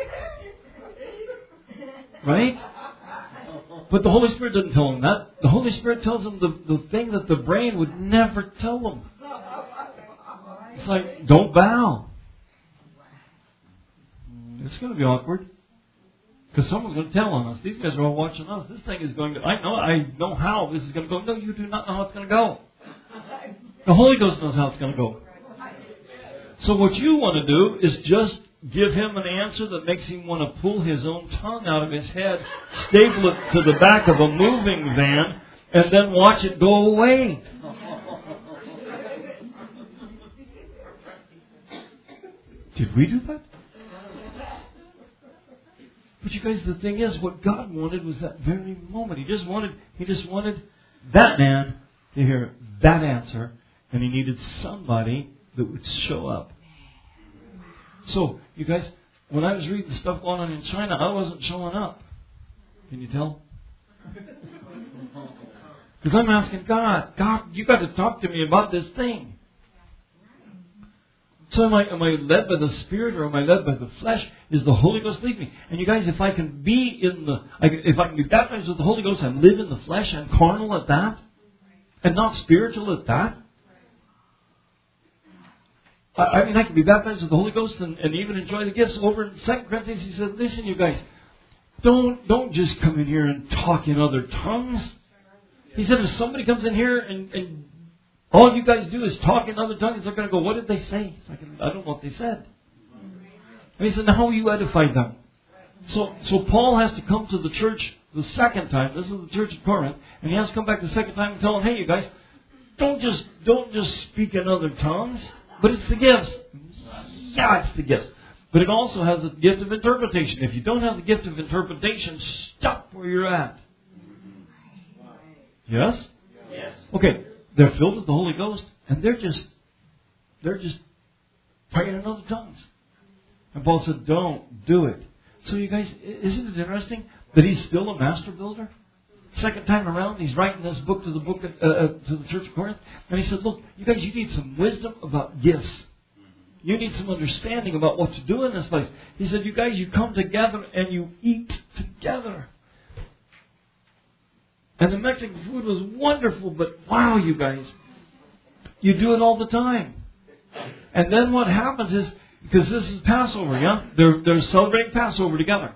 Right? But the Holy Spirit doesn't tell them that. The Holy Spirit tells them the thing that the brain would never tell them. It's like, don't bow. It's going to be awkward. Because someone's going to tell on us. These guys are all watching us. This thing is going to... I know how this is going to go. No, you do not know how it's going to go. The Holy Ghost knows how it's going to go. So what you want to do is just give him an answer that makes him want to pull his own tongue out of his head, staple it to the back of a moving van, and then watch it go away. Did we do that? But you guys, the thing is, what God wanted was that very moment. He just wanted that man to hear that answer, and he needed somebody that would show up. So, you guys, when I was reading stuff going on in China, I wasn't showing up. Can you tell? Because I'm asking God, you got to talk to me about this thing. So am I led by the Spirit or am I led by the flesh? Is the Holy Ghost leading me? And you guys, if I can be if I can be baptized with the Holy Ghost and live in the flesh and carnal at that, and not spiritual at that, I can be baptized with the Holy Ghost and even enjoy the gifts. Over in 2 Corinthians, he said, listen, you guys, don't just come in here and talk in other tongues. He said, if somebody comes in here and all you guys do is talk in other tongues, they're going to go, what did they say? It's like, I don't know what they said. And he said, now how you edify them? So Paul has to come to the church the second time. This is the church of Corinth. And he has to come back the second time and tell them, hey, you guys, don't just speak in other tongues. But it's the gifts. Yeah, it's the gifts. But it also has the gift of interpretation. If you don't have the gift of interpretation, stop where you're at. Yes? Yes. Okay. They're filled with the Holy Ghost, and they're just praying in other tongues. And Paul said, don't do it. So you guys, isn't it interesting that he's still a master builder? Second time around, he's writing this book to the church of Corinth, and he said, look, you guys, you need some wisdom about gifts. You need some understanding about what to do in this place. He said, you guys, you come together and you eat together. And the Mexican food was wonderful, but wow, you guys, you do it all the time. And then what happens is, because this is Passover, yeah? They're celebrating Passover together.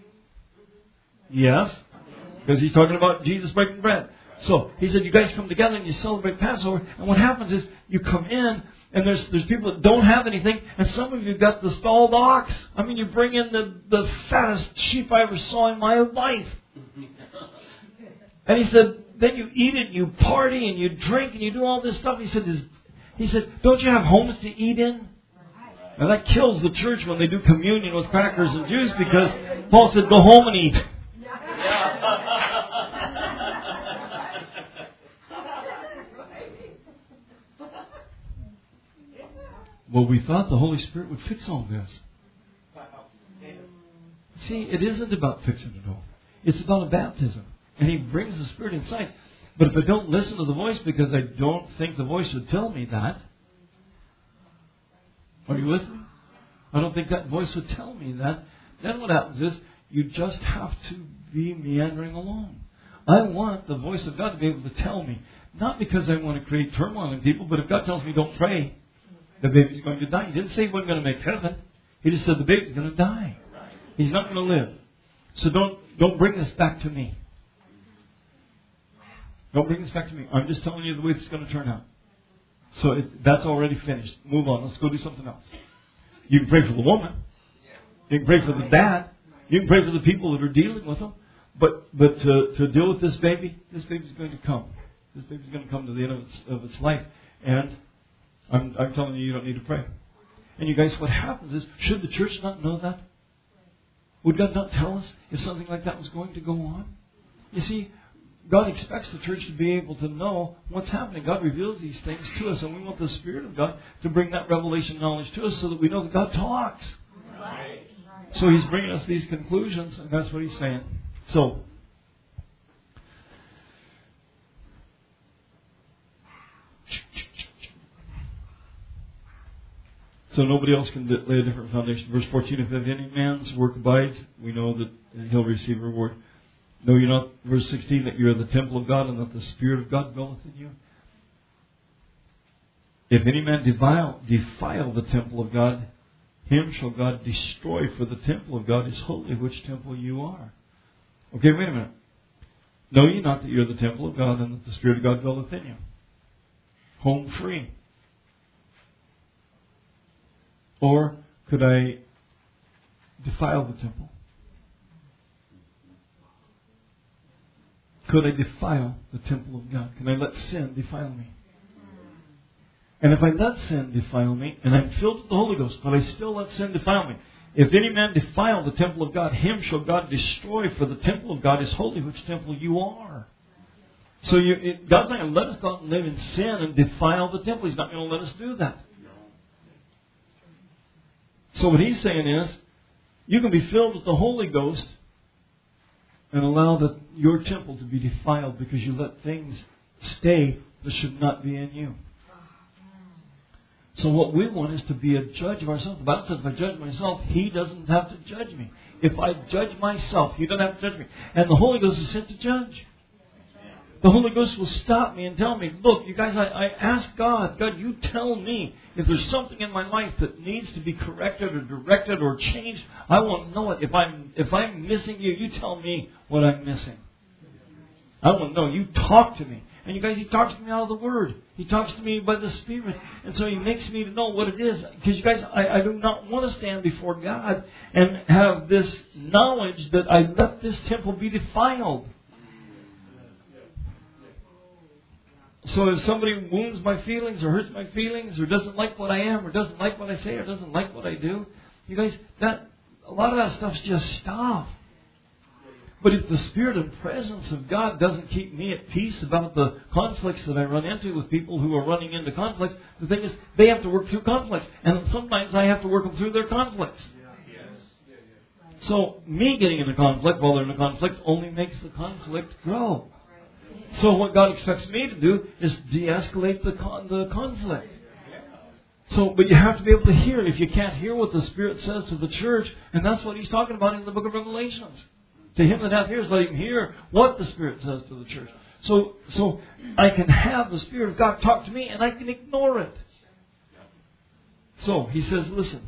Yes? Because he's talking about Jesus breaking bread. So he said, you guys come together and you celebrate Passover. And what happens is you come in and there's people that don't have anything. And some of you got the stalled ox. I mean, you bring in the fattest sheep I ever saw in my life. And he said, then you eat it, you party and you drink and you do all this stuff. He said, don't you have homes to eat in? And that kills the church when they do communion with crackers and juice, because Paul said, go home and eat. Well, we thought the Holy Spirit would fix all this. See, it isn't about fixing it all. It's about a baptism. And He brings the Spirit inside. But if I don't listen to the voice because I don't think the voice would tell me that, are you with me? I don't think that voice would tell me that. Then what happens is you just have to be meandering along. I want the voice of God to be able to tell me. Not because I want to create turmoil in people, but if God tells me don't pray, the baby's going to die. He didn't say he wasn't going to make heaven. He just said the baby's going to die. He's not going to live. So don't bring this back to me. Don't bring this back to me. I'm just telling you the way it's going to turn out. So that's already finished. Move on. Let's go do something else. You can pray for the woman. You can pray for the dad. You can pray for the people that are dealing with them. But to deal with this baby's going to come. This baby's going to come to the end of its life. And I'm telling you, you don't need to pray. And you guys, what happens is, should the church not know that? Would God not tell us if something like that was going to go on? You see, God expects the church to be able to know what's happening. God reveals these things to us, and we want the Spirit of God to bring that revelation knowledge to us so that we know that God talks. Right. So He's bringing us these conclusions, and that's what He's saying. So nobody else can lay a different foundation. Verse 14, if any man's work abides, we know that he'll receive a reward. Know you not, verse 16, that you are the temple of God and that the Spirit of God dwelleth in you? If any man defile the temple of God, him shall God destroy, for the temple of God is holy, which temple you are. Okay, wait a minute. Know ye not that you are the temple of God and that the Spirit of God dwelleth in you? Home free. Or could I defile the temple? Could I defile the temple of God? Can I let sin defile me? And if I let sin defile me, and I'm filled with the Holy Ghost, but I still let sin defile me, if any man defile the temple of God, him shall God destroy, for the temple of God is holy, which temple you are. So God's not going to let us go out and live in sin and defile the temple. He's not going to let us do that. So what He's saying is, you can be filled with the Holy Ghost and allow your temple to be defiled because you let things stay that should not be in you. So what we want is to be a judge of ourselves. The Bible says if I judge myself, He doesn't have to judge me. If I judge myself, He doesn't have to judge me. And the Holy Ghost is sent to judge. The Holy Ghost will stop me and tell me, look, you guys, I ask God, you tell me if there's something in my life that needs to be corrected or directed or changed. I want to know it. If I'm missing you, you tell me what I'm missing. I want to know. You talk to me. And you guys, He talks to me out of the Word. He talks to me by the Spirit. And so He makes me to know what it is. Because you guys, I do not want to stand before God and have this knowledge that I let this temple be defiled. So if somebody wounds my feelings or hurts my feelings or doesn't like what I am or doesn't like what I say or doesn't like what I do, you guys, a lot of that stuff's just stuff. But if the Spirit and presence of God doesn't keep me at peace about the conflicts that I run into with people who are running into conflicts, the thing is, they have to work through conflicts. And sometimes I have to work them through their conflicts. So me getting in a conflict while they're in a conflict only makes the conflict grow. So what God expects me to do is de-escalate the conflict. So, but you have to be able to hear. If you can't hear what the Spirit says to the church, and that's what He's talking about in the book of Revelations. To him that hath ears, let him hear what the Spirit says to the church. So I can have the Spirit of God talk to me, and I can ignore it. So He says, listen.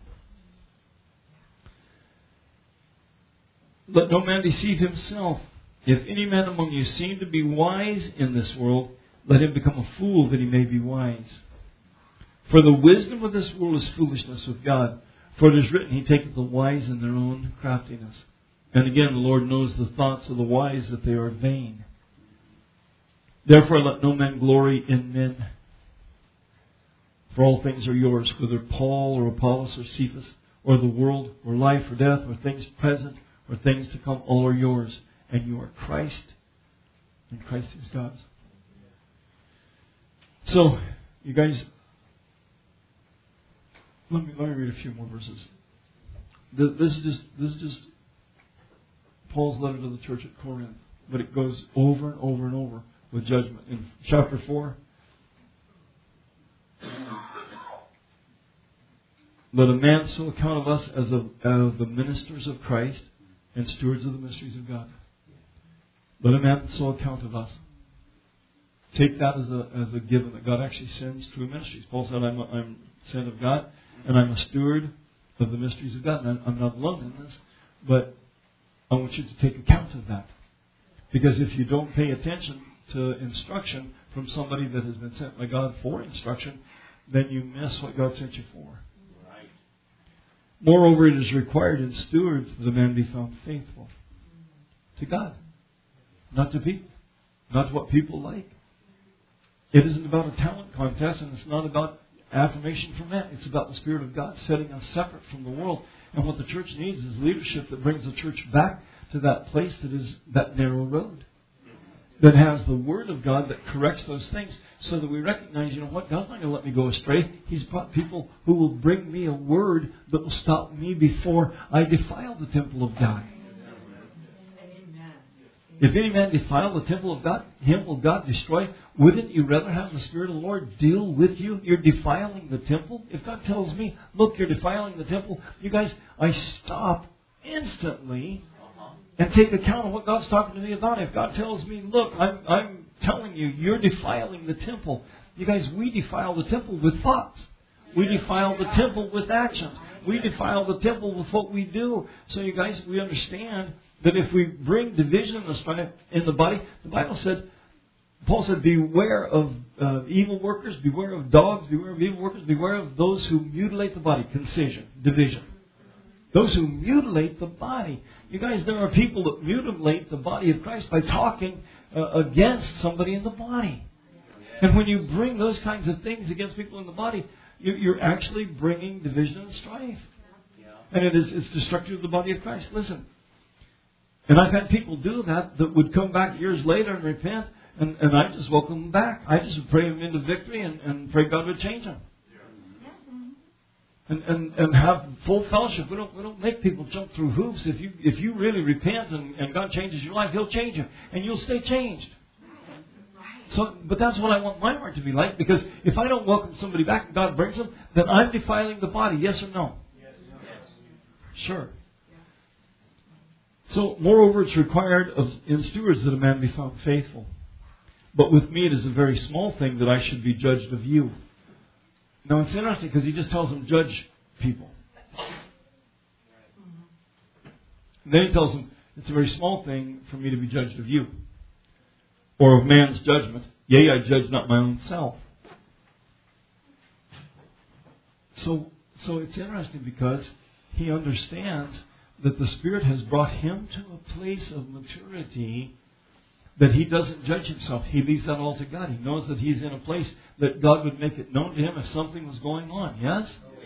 Let no man deceive himself. If any man among you seem to be wise in this world, let him become a fool that he may be wise. For the wisdom of this world is foolishness with God. For it is written, He taketh the wise in their own craftiness. And again, the Lord knows the thoughts of the wise, that they are vain. Therefore let no man glory in men. For all things are yours, whether Paul or Apollos or Cephas, or the world, or life or death, or things present, or things to come, all are yours. And you are Christ, and Christ is God's. So, you guys, let me read a few more verses. This is just Paul's letter to the church at Corinth, but it goes over and over and over with judgment. In chapter 4, let a man so account of us as of the ministers of Christ and stewards of the mysteries of God. Let a man so account of us. Take that as a given that God actually sends through ministries. Paul said, I'm sent of God, and I'm a steward of the mysteries of God. And I'm not alone in this, but I want you to take account of that. Because if you don't pay attention to instruction from somebody that has been sent by God for instruction, then you miss what God sent you for. Right. Moreover, it is required in stewards that a man be found faithful to God, not to people, not to what people like. It isn't about a talent contest, and it's not about affirmation from man. It's about the Spirit of God setting us separate from the world. And what the church needs is leadership that brings the church back to that place that is that narrow road, that has the Word of God that corrects those things, so that we recognize, you know what, God's not going to let me go astray. He's brought people who will bring me a word that will stop me before I defile the temple of God. If any man defile the temple of God, him will God destroy. Wouldn't you rather have the Spirit of the Lord deal with you? You're defiling the temple. If God tells me, look, you're defiling the temple, you guys, I stop instantly and take account of what God's talking to me about. If God tells me, look, I'm telling you, you're defiling the temple. You guys, we defile the temple with thoughts. We defile the temple with actions. We defile the temple with what we do. So you guys, we understand that if we bring division and strife in the body, the Bible said, Paul said, beware of evil workers, beware of dogs, beware of evil workers, beware of those who mutilate the body. Concision, division. Those who mutilate the body. You guys, there are people that mutilate the body of Christ by talking against somebody in the body. And when you bring those kinds of things against people in the body, you're actually bringing division and strife. And it's destructive of the body of Christ. Listen. And I've had people do that would come back years later and repent, and I just welcome them back. I just would pray them into victory and pray God would change them. And have full fellowship. We don't make people jump through hoops. If you really repent and God changes your life, He'll change you, and you'll stay changed. So, but that's what I want my heart to be like, because if I don't welcome somebody back and God brings them, then I'm defiling the body. Yes or no? Yes. Sure. So, moreover, it's required in stewards that a man be found faithful. But with me, it is a very small thing that I should be judged of you. Now, it's interesting because he just tells them, judge people. And then he tells them, it's a very small thing for me to be judged of you. Or of man's judgment. Yea, I judge not my own self. So it's interesting because he understands that the Spirit has brought him to a place of maturity that he doesn't judge himself. He leaves that all to God. He knows that he's in a place that God would make it known to him if something was going on. Yes?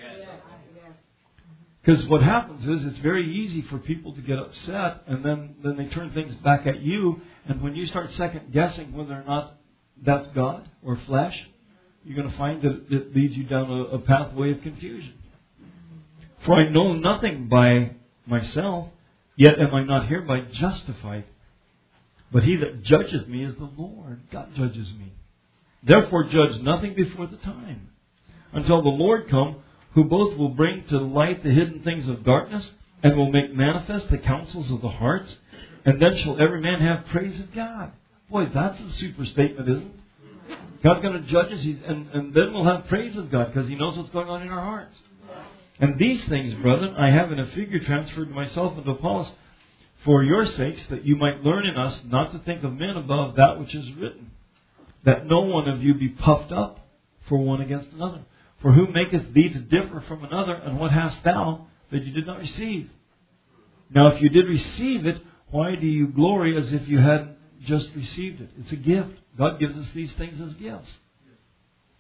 Because what happens is it's very easy for people to get upset, and then they turn things back at you. And when you start second guessing whether or not that's God or flesh, you're going to find that it leads you down a pathway of confusion. For I know nothing by myself, yet am I not hereby justified. But he that judges me is the Lord. God judges me. Therefore judge nothing before the time, until the Lord come, who both will bring to light the hidden things of darkness, and will make manifest the counsels of the hearts, and then shall every man have praise of God. Boy, that's a super statement, isn't it? God's going to judge us, and then we'll have praise of God, because He knows what's going on in our hearts. And these things, brethren, I have in a figure transferred to myself and to Apollos, for your sakes, that you might learn in us not to think of men above that which is written, that no one of you be puffed up for one against another. For who maketh thee to differ from another, and what hast thou that you did not receive? Now if you did receive it, why do you glory as if you hadn't just received it? It's a gift. God gives us these things as gifts.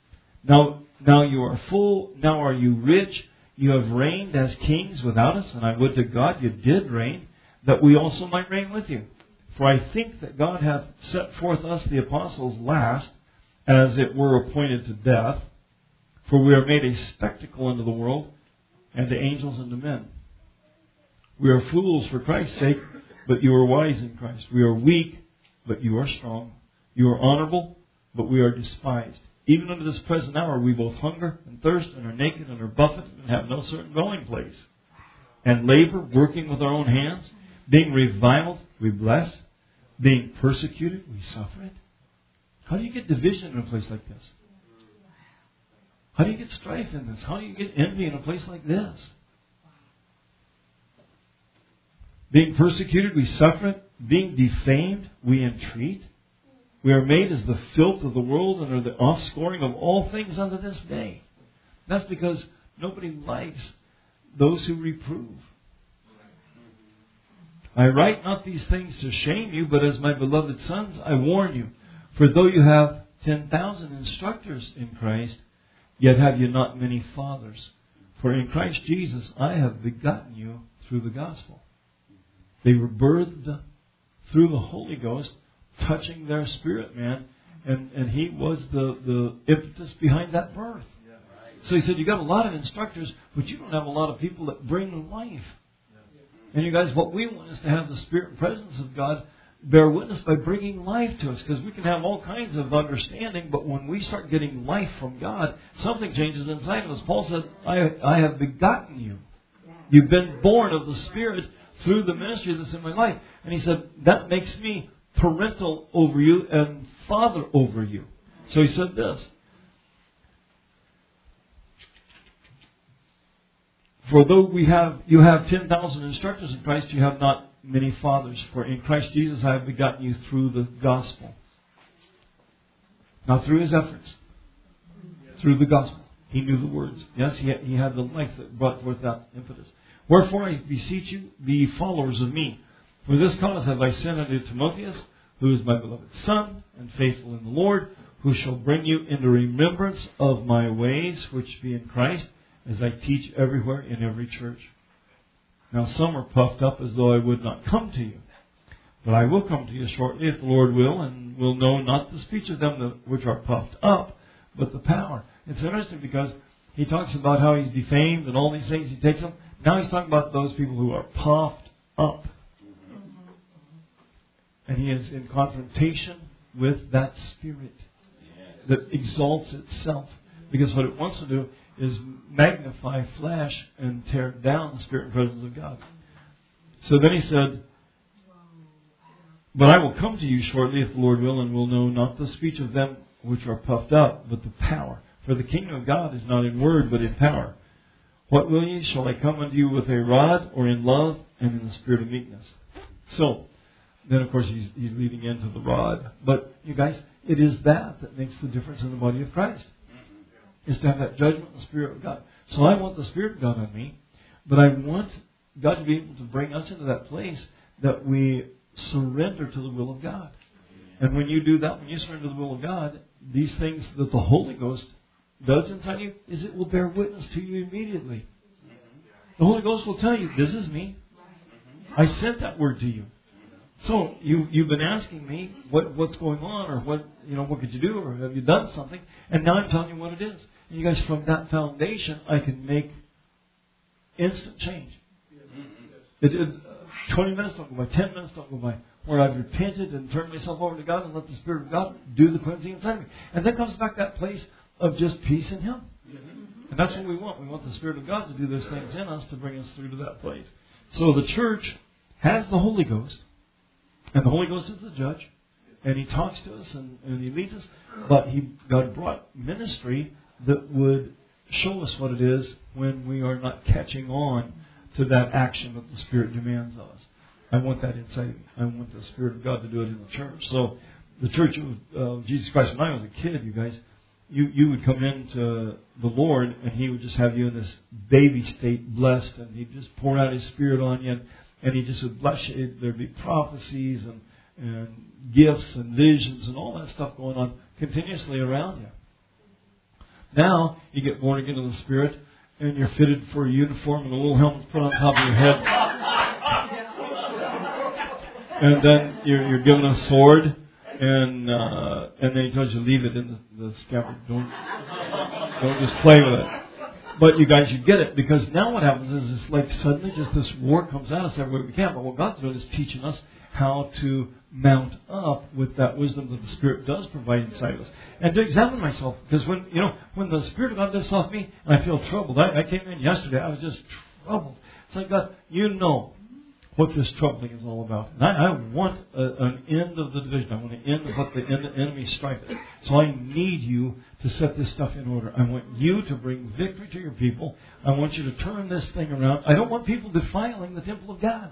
Now you are full. Now are you rich? You have reigned as kings without us, and I would to God you did reign, that we also might reign with you. For I think that God hath set forth us the apostles last, as it were appointed to death. For we are made a spectacle unto the world, and to angels and to men. We are fools for Christ's sake, but you are wise in Christ. We are weak, but you are strong. You are honorable, but we are despised. Even unto this present hour we both hunger and thirst, and are naked, and are buffeted, and have no certain dwelling place. And labor, working with our own hands. Being reviled, we bless. Being persecuted, we suffer it. How do you get division in a place like this? How do you get strife in this? How do you get envy in a place like this? Being persecuted, we suffer it. Being defamed, we entreat. We are made as the filth of the world, and are the offscoring of all things unto this day. That's because nobody likes those who reprove. I write not these things to shame you, but as my beloved sons, I warn you. For though you have 10,000 instructors in Christ, yet have you not many fathers. For in Christ Jesus I have begotten you through the gospel. They were birthed through the Holy Ghost, touching their spirit man, and he was the impetus behind that birth. So he said, you got a lot of instructors, but you don't have a lot of people that bring life. And you guys, what we want is to have the spirit and presence of God bear witness by bringing life to us, because we can have all kinds of understanding, but when we start getting life from God, something changes inside of us. Paul said, I have begotten you. You've been born of the Spirit through the ministry that's in my life. And he said, that makes me parental over you and father over you. So he said this. For though you have 10,000 instructors in Christ, you have not many fathers. For in Christ Jesus I have begotten you through the gospel. Not through his efforts. Through the gospel. He knew the words. Yes, he had the life that brought forth that impetus. Wherefore I beseech you, be followers of me. For this cause have I sent unto Timotheus, who is my beloved son, and faithful in the Lord, who shall bring you into remembrance of my ways, which be in Christ, as I teach everywhere in every church. Now some are puffed up as though I would not come to you. But I will come to you shortly, if the Lord will, and will know not the speech of them which are puffed up, but the power. It's interesting because he talks about how he's defamed and all these things. He takes them. Now he's talking about those people who are puffed up. And he is in confrontation with that spirit that exalts itself. Because what it wants to do is magnify flesh and tear down the spirit and presence of God. So then he said, but I will come to you shortly, if the Lord will, and will know not the speech of them which are puffed up, but the power. For the kingdom of God is not in word, but in power. What will ye? Shall I come unto you with a rod, or in love, and in the spirit of meekness? So, then of course he's leading into the rod. But you guys, it is that makes the difference in the body of Christ. Is to have that judgment in the Spirit of God. So I want the Spirit of God on me, but I want God to be able to bring us into that place that we surrender to the will of God. And when you do that, when you surrender to the will of God, these things that the Holy Ghost does inside you, is it will bear witness to you immediately. The Holy Ghost will tell you, this is me. I sent that word to you. So you've been asking me what's going on, or what could you do, or have you done something? And now I'm telling you what it is. And you guys, from that foundation, I can make instant change. 20 minutes don't go by, 10 minutes don't go by, where I've repented and turned myself over to God and let the Spirit of God do the cleansing inside of me. And then comes back that place of just peace in Him. And that's what we want. We want the Spirit of God to do those things in us to bring us through to that place. So the church has the Holy Ghost. And the Holy Ghost is the judge. And He talks to us and He leads us. But God brought ministry that would show us what it is when we are not catching on to that action that the Spirit demands of us. I want that inside of me. I want the Spirit of God to do it in the church. So the church of Jesus Christ, when I was a kid, you guys, you would come into the Lord and He would just have you in this baby state, blessed, and He'd just pour out His Spirit on you, and He just would bless you. There'd be prophecies and gifts and visions and all that stuff going on continuously around you. Now, you get born again in the Spirit, and you're fitted for a uniform and a little helmet put on top of your head. And then you're given a sword, and then he tells you leave it in the scabbard. Don't just play with it. But you guys, you get it, because now what happens is it's like suddenly just this war comes at us everywhere we can. But what God's doing is teaching us how to mount up with that wisdom that the Spirit does provide inside of us. And to examine myself, because when the Spirit of God does off me, and I feel troubled. I came in yesterday, I was just troubled. It's like, God, you know what this troubling is all about. And I want an end of the division. I want an end of what the enemy strife is. So I need you to set this stuff in order. I want you to bring victory to your people. I want you to turn this thing around. I don't want people defiling the temple of God.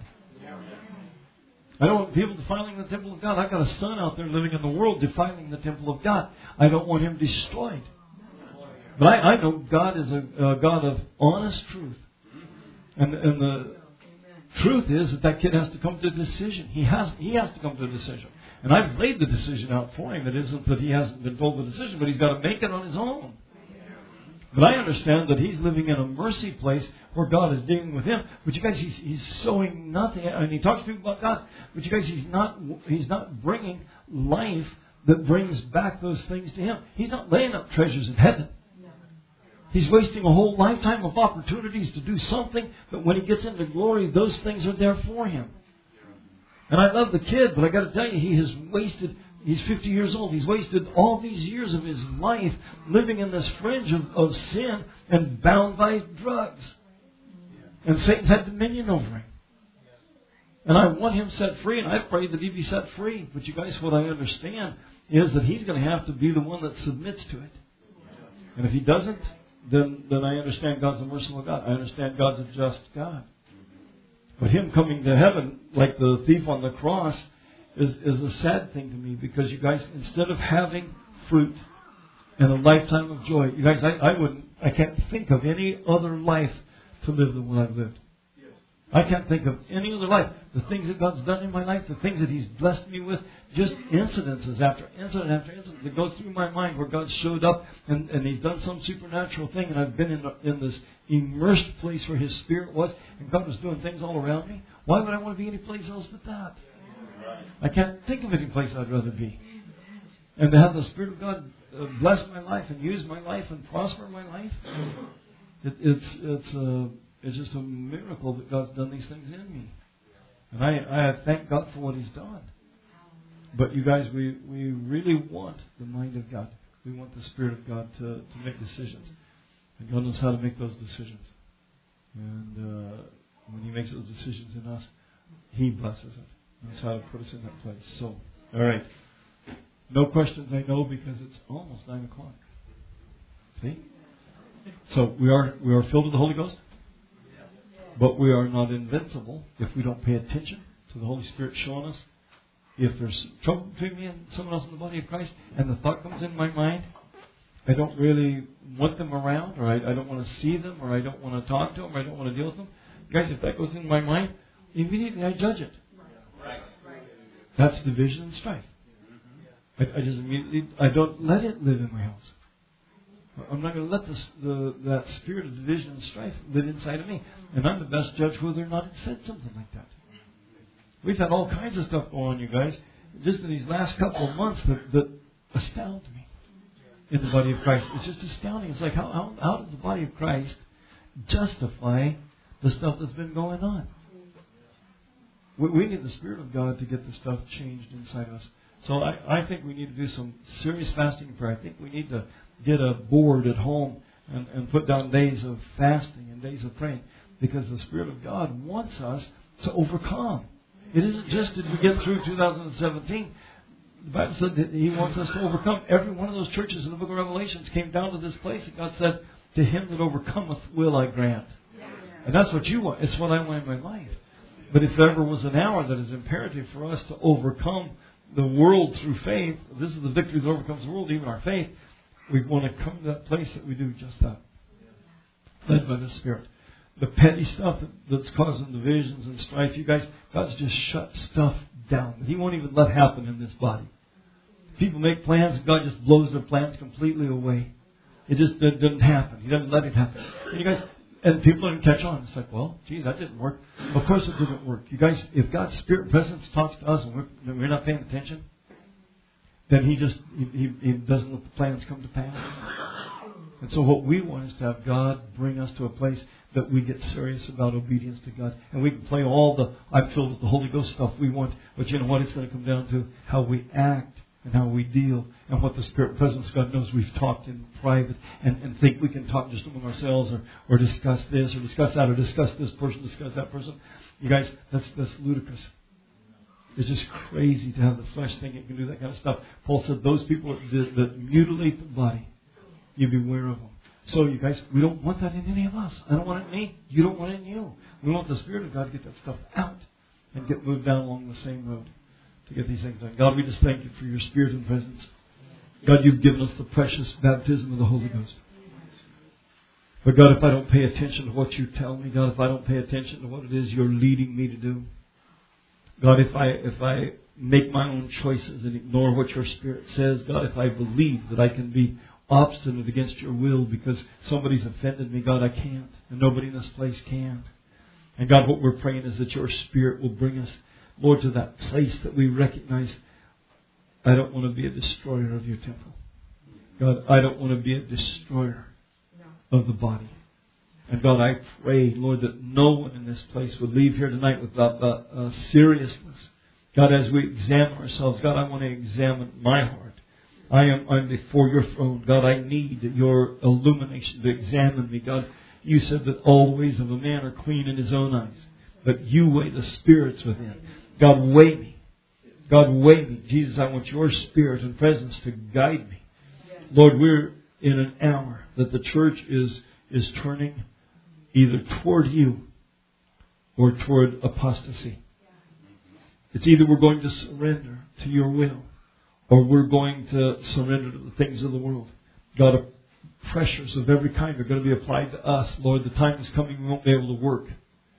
I don't want people defiling the temple of God. I've got a son out there living in the world defiling the temple of God. I don't want him destroyed. But I know God is a God of honest truth. And the truth is that kid has to come to a decision. He has to come to a decision. And I've laid the decision out for him. It isn't that he hasn't been told the decision, but he's got to make it on his own. But I understand that he's living in a mercy place where God is dealing with him. But you guys, he's sowing nothing. And he talks to people about God. But you guys, he's not bringing life that brings back those things to him. He's not laying up treasures in heaven. He's wasting a whole lifetime of opportunities to do something, but when he gets into glory, those things are there for him. And I love the kid, but I got to tell you, he has wasted, he's 50 years old, he's wasted all these years of his life living in this fringe of sin and bound by drugs. And Satan's had dominion over him. And I want him set free, and I pray that he be set free. But you guys, what I understand is that he's going to have to be the one that submits to it. And if he doesn't, then I understand God's a merciful God. I understand God's a just God. But him coming to heaven, like the thief on the cross, is a sad thing to me. Because you guys, instead of having fruit and a lifetime of joy, you guys, I can't think of any other life to live than what I've lived. I can't think of any other life. The things that God's done in my life, the things that He's blessed me with, just incidences after incident after incident that goes through my mind where God showed up and He's done some supernatural thing, and I've been in this immersed place where His Spirit was, and God was doing things all around me. Why would I want to be any place else but that? I can't think of any place I'd rather be. And to have the Spirit of God bless my life and use my life and prosper my life, it's just a miracle that God's done these things in me. And I thank God for what He's done. But you guys, we really want the mind of God. We want the Spirit of God to make decisions. And God knows how to make those decisions. And when He makes those decisions in us, He blesses it. That's how to put us in that place. So, all right. No questions, I know, because it's almost 9 o'clock. See? So we are filled with the Holy Ghost. But we are not invincible if we don't pay attention to the Holy Spirit showing us. If there's trouble between me and someone else in the body of Christ, and the thought comes in my mind, I don't really want them around, or I don't want to see them, or I don't want to talk to them, or I don't want to deal with them. Guys, if that goes in my mind, immediately I judge it. That's division and strife. I just immediately, I don't let it live in my house. I'm not going to let that spirit of division and strife live inside of me. And I'm the best judge whether or not it said something like that. We've had all kinds of stuff go on, you guys, just in these last couple of months that astound me in the body of Christ. It's just astounding. It's like, how does the body of Christ justify the stuff that's been going on? We need the Spirit of God to get the stuff changed inside us. So I think we need to do some serious fasting and prayer. I think we need to get a board at home and put down days of fasting and days of praying, because the Spirit of God wants us to overcome. It isn't just that we get through 2017. The Bible said that He wants us to overcome. Every one of those churches in the book of Revelations came down to this place, and God said, to him that overcometh will I grant. And that's what you want. It's what I want in my life. But if there ever was an hour that is imperative for us to overcome the world through faith, this is the victory that overcomes the world, even our faith, we want to come to that place that we do just that. Led by the Spirit. The petty stuff that's causing divisions and strife, you guys, God's just shut stuff down. He won't even let happen in this body. People make plans, and God just blows their plans completely away. It just doesn't happen. He doesn't let it happen. And you guys, and people don't catch on. It's like, well, gee, that didn't work. Of course it didn't work. You guys, if God's Spirit presence talks to us and we're not paying attention, then He doesn't let the plans come to pass. And so what we want is to have God bring us to a place that we get serious about obedience to God. And we can play all the I'm filled with the Holy Ghost stuff we want. But you know what? It's going to come down to how we act and how we deal and what the Spirit presence. God knows we've talked in private and think we can talk just among ourselves or discuss this or discuss that or discuss this person, discuss that person. You guys, that's ludicrous. It's just crazy to have the flesh think it can do that kind of stuff. Paul said those people that mutilate the body, you beware of them. So you guys, we don't want that in any of us. I don't want it in me. You don't want it in you. We want the Spirit of God to get that stuff out and get moved down along the same road to get these things done. God, we just thank you for your Spirit and presence. God, you've given us the precious baptism of the Holy Ghost. But God, if I don't pay attention to what you tell me, God, if I don't pay attention to what it is you're leading me to do, God, if I make my own choices and ignore what your Spirit says, God, if I believe that I can be obstinate against your will because somebody's offended me, God, I can't. And nobody in this place can. And God, what we're praying is that your Spirit will bring us, Lord, to that place that we recognize, I don't want to be a destroyer of your temple. God, I don't want to be a destroyer of the body. And God, I pray, Lord, that no one in this place would leave here tonight without seriousness. God, as we examine ourselves, God, I want to examine my heart. I'm before your throne. God, I need your illumination to examine me. God, you said that all the ways of a man are clean in his own eyes, but you weigh the spirits within. God, weigh me. God, weigh me. Jesus, I want your Spirit and presence to guide me. Lord, we're in an hour that the church is turning either toward you or toward apostasy. It's either we're going to surrender to your will or we're going to surrender to the things of the world. God, pressures of every kind are going to be applied to us. Lord, the time is coming we won't be able to work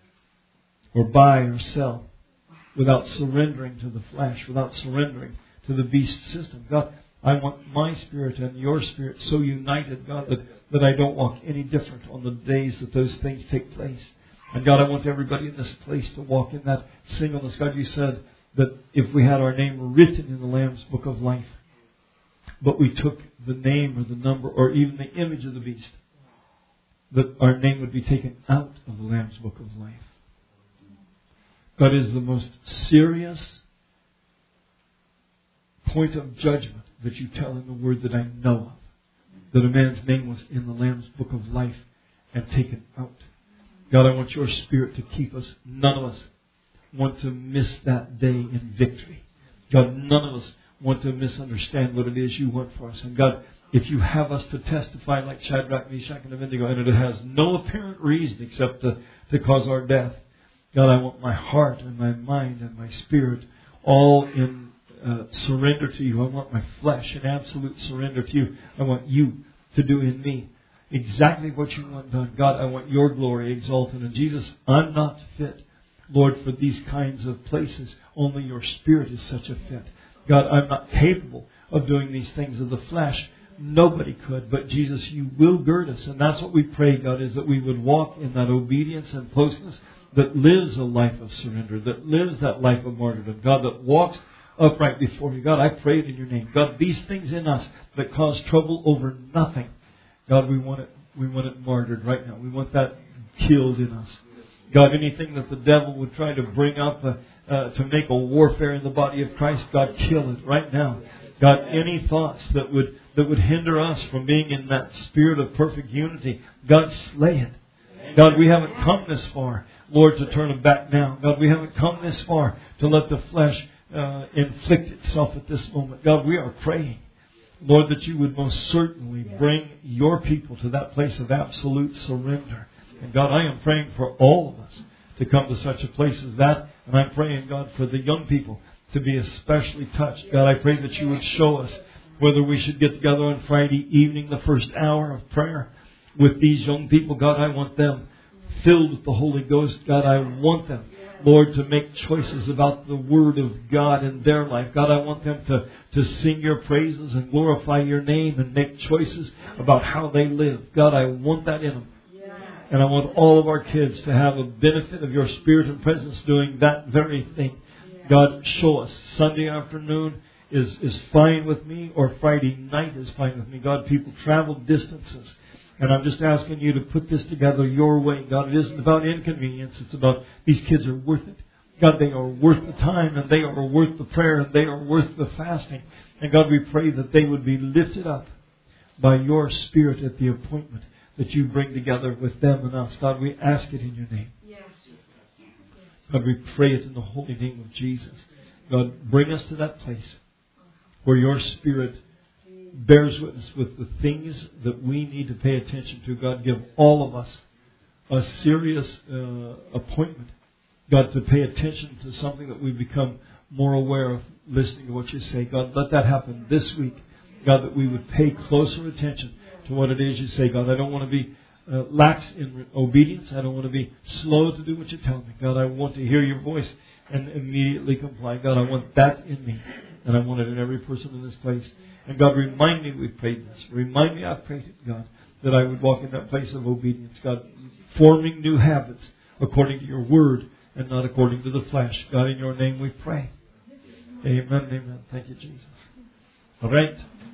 or buy or sell without surrendering to the flesh, without surrendering to the beast system. God, I want my spirit and your spirit so united, God, that I don't walk any different on the days that those things take place. And God, I want everybody in this place to walk in that singleness. God, you said that if we had our name written in the Lamb's Book of Life, but we took the name or the number or even the image of the beast, that our name would be taken out of the Lamb's Book of Life. God, is the most serious point of judgment that you tell in the Word that I know of. That a man's name was in the Lamb's Book of Life and taken out. God, I want your Spirit to keep us. None of us want to miss that day in victory. God, none of us want to misunderstand what it is you want for us. And God, if you have us to testify like Shadrach, Meshach, and Abednego, and it has no apparent reason except to cause our death, God, I want my heart and my mind and my spirit all in surrender to you. I want my flesh in absolute surrender to you. I want you to do in me exactly what you want done. God, I want your glory exalted. And Jesus, I'm not fit, Lord, for these kinds of places. Only your Spirit is such a fit. God, I'm not capable of doing these things of the flesh. Nobody could. But Jesus, you will gird us. And that's what we pray, God, is that we would walk in that obedience and closeness that lives a life of surrender, that lives that life of martyrdom. God, that walks upright before you. God, I pray it in your name. God, these things in us that cause trouble over nothing, God, we want it martyred right now. We want that killed in us. God, anything that the devil would try to bring up to make a warfare in the body of Christ, God, kill it right now. God, any thoughts that would hinder us from being in that spirit of perfect unity, God, slay it. God, we haven't come this far, Lord, to turn them back now. God, we haven't come this far to let the flesh inflict itself at this moment. God, we are praying, Lord, that you would most certainly bring your people to that place of absolute surrender. And God, I am praying for all of us to come to such a place as that. And I'm praying, God, for the young people to be especially touched. God, I pray that you would show us whether we should get together on Friday evening, the first hour of prayer with these young people. God, I want them filled with the Holy Ghost. God, I want them, Lord, to make choices about the Word of God in their life. God, I want them to sing your praises and glorify your name and make choices about how they live. God, I want that in them. And I want all of our kids to have a benefit of your Spirit and presence doing that very thing. God, show us. Sunday afternoon is fine with me, or Friday night is fine with me. God, people travel distances. And I'm just asking you to put this together your way. God, it isn't about inconvenience. It's about these kids are worth it. God, they are worth the time, and they are worth the prayer, and they are worth the fasting. And God, we pray that they would be lifted up by your Spirit at the appointment that you bring together with them and us. God, we ask it in your name. God, we pray it in the holy name of Jesus. God, bring us to that place where your Spirit bears witness with the things that we need to pay attention to. God, give all of us a serious appointment, God, to pay attention to something that we become more aware of listening to what you say. God, let that happen this week. God, that we would pay closer attention to what it is you say. God, I don't want to be lax in obedience. I don't want to be slow to do what you tell me. God, I want to hear your voice and immediately comply. God, I want that in me. And I want it in every person in this place. And God, remind me we prayed this. Remind me I've prayed it, God, that I would walk in that place of obedience. God, forming new habits according to your word and not according to the flesh. God, in your name we pray. Amen, amen. Thank you, Jesus. All right.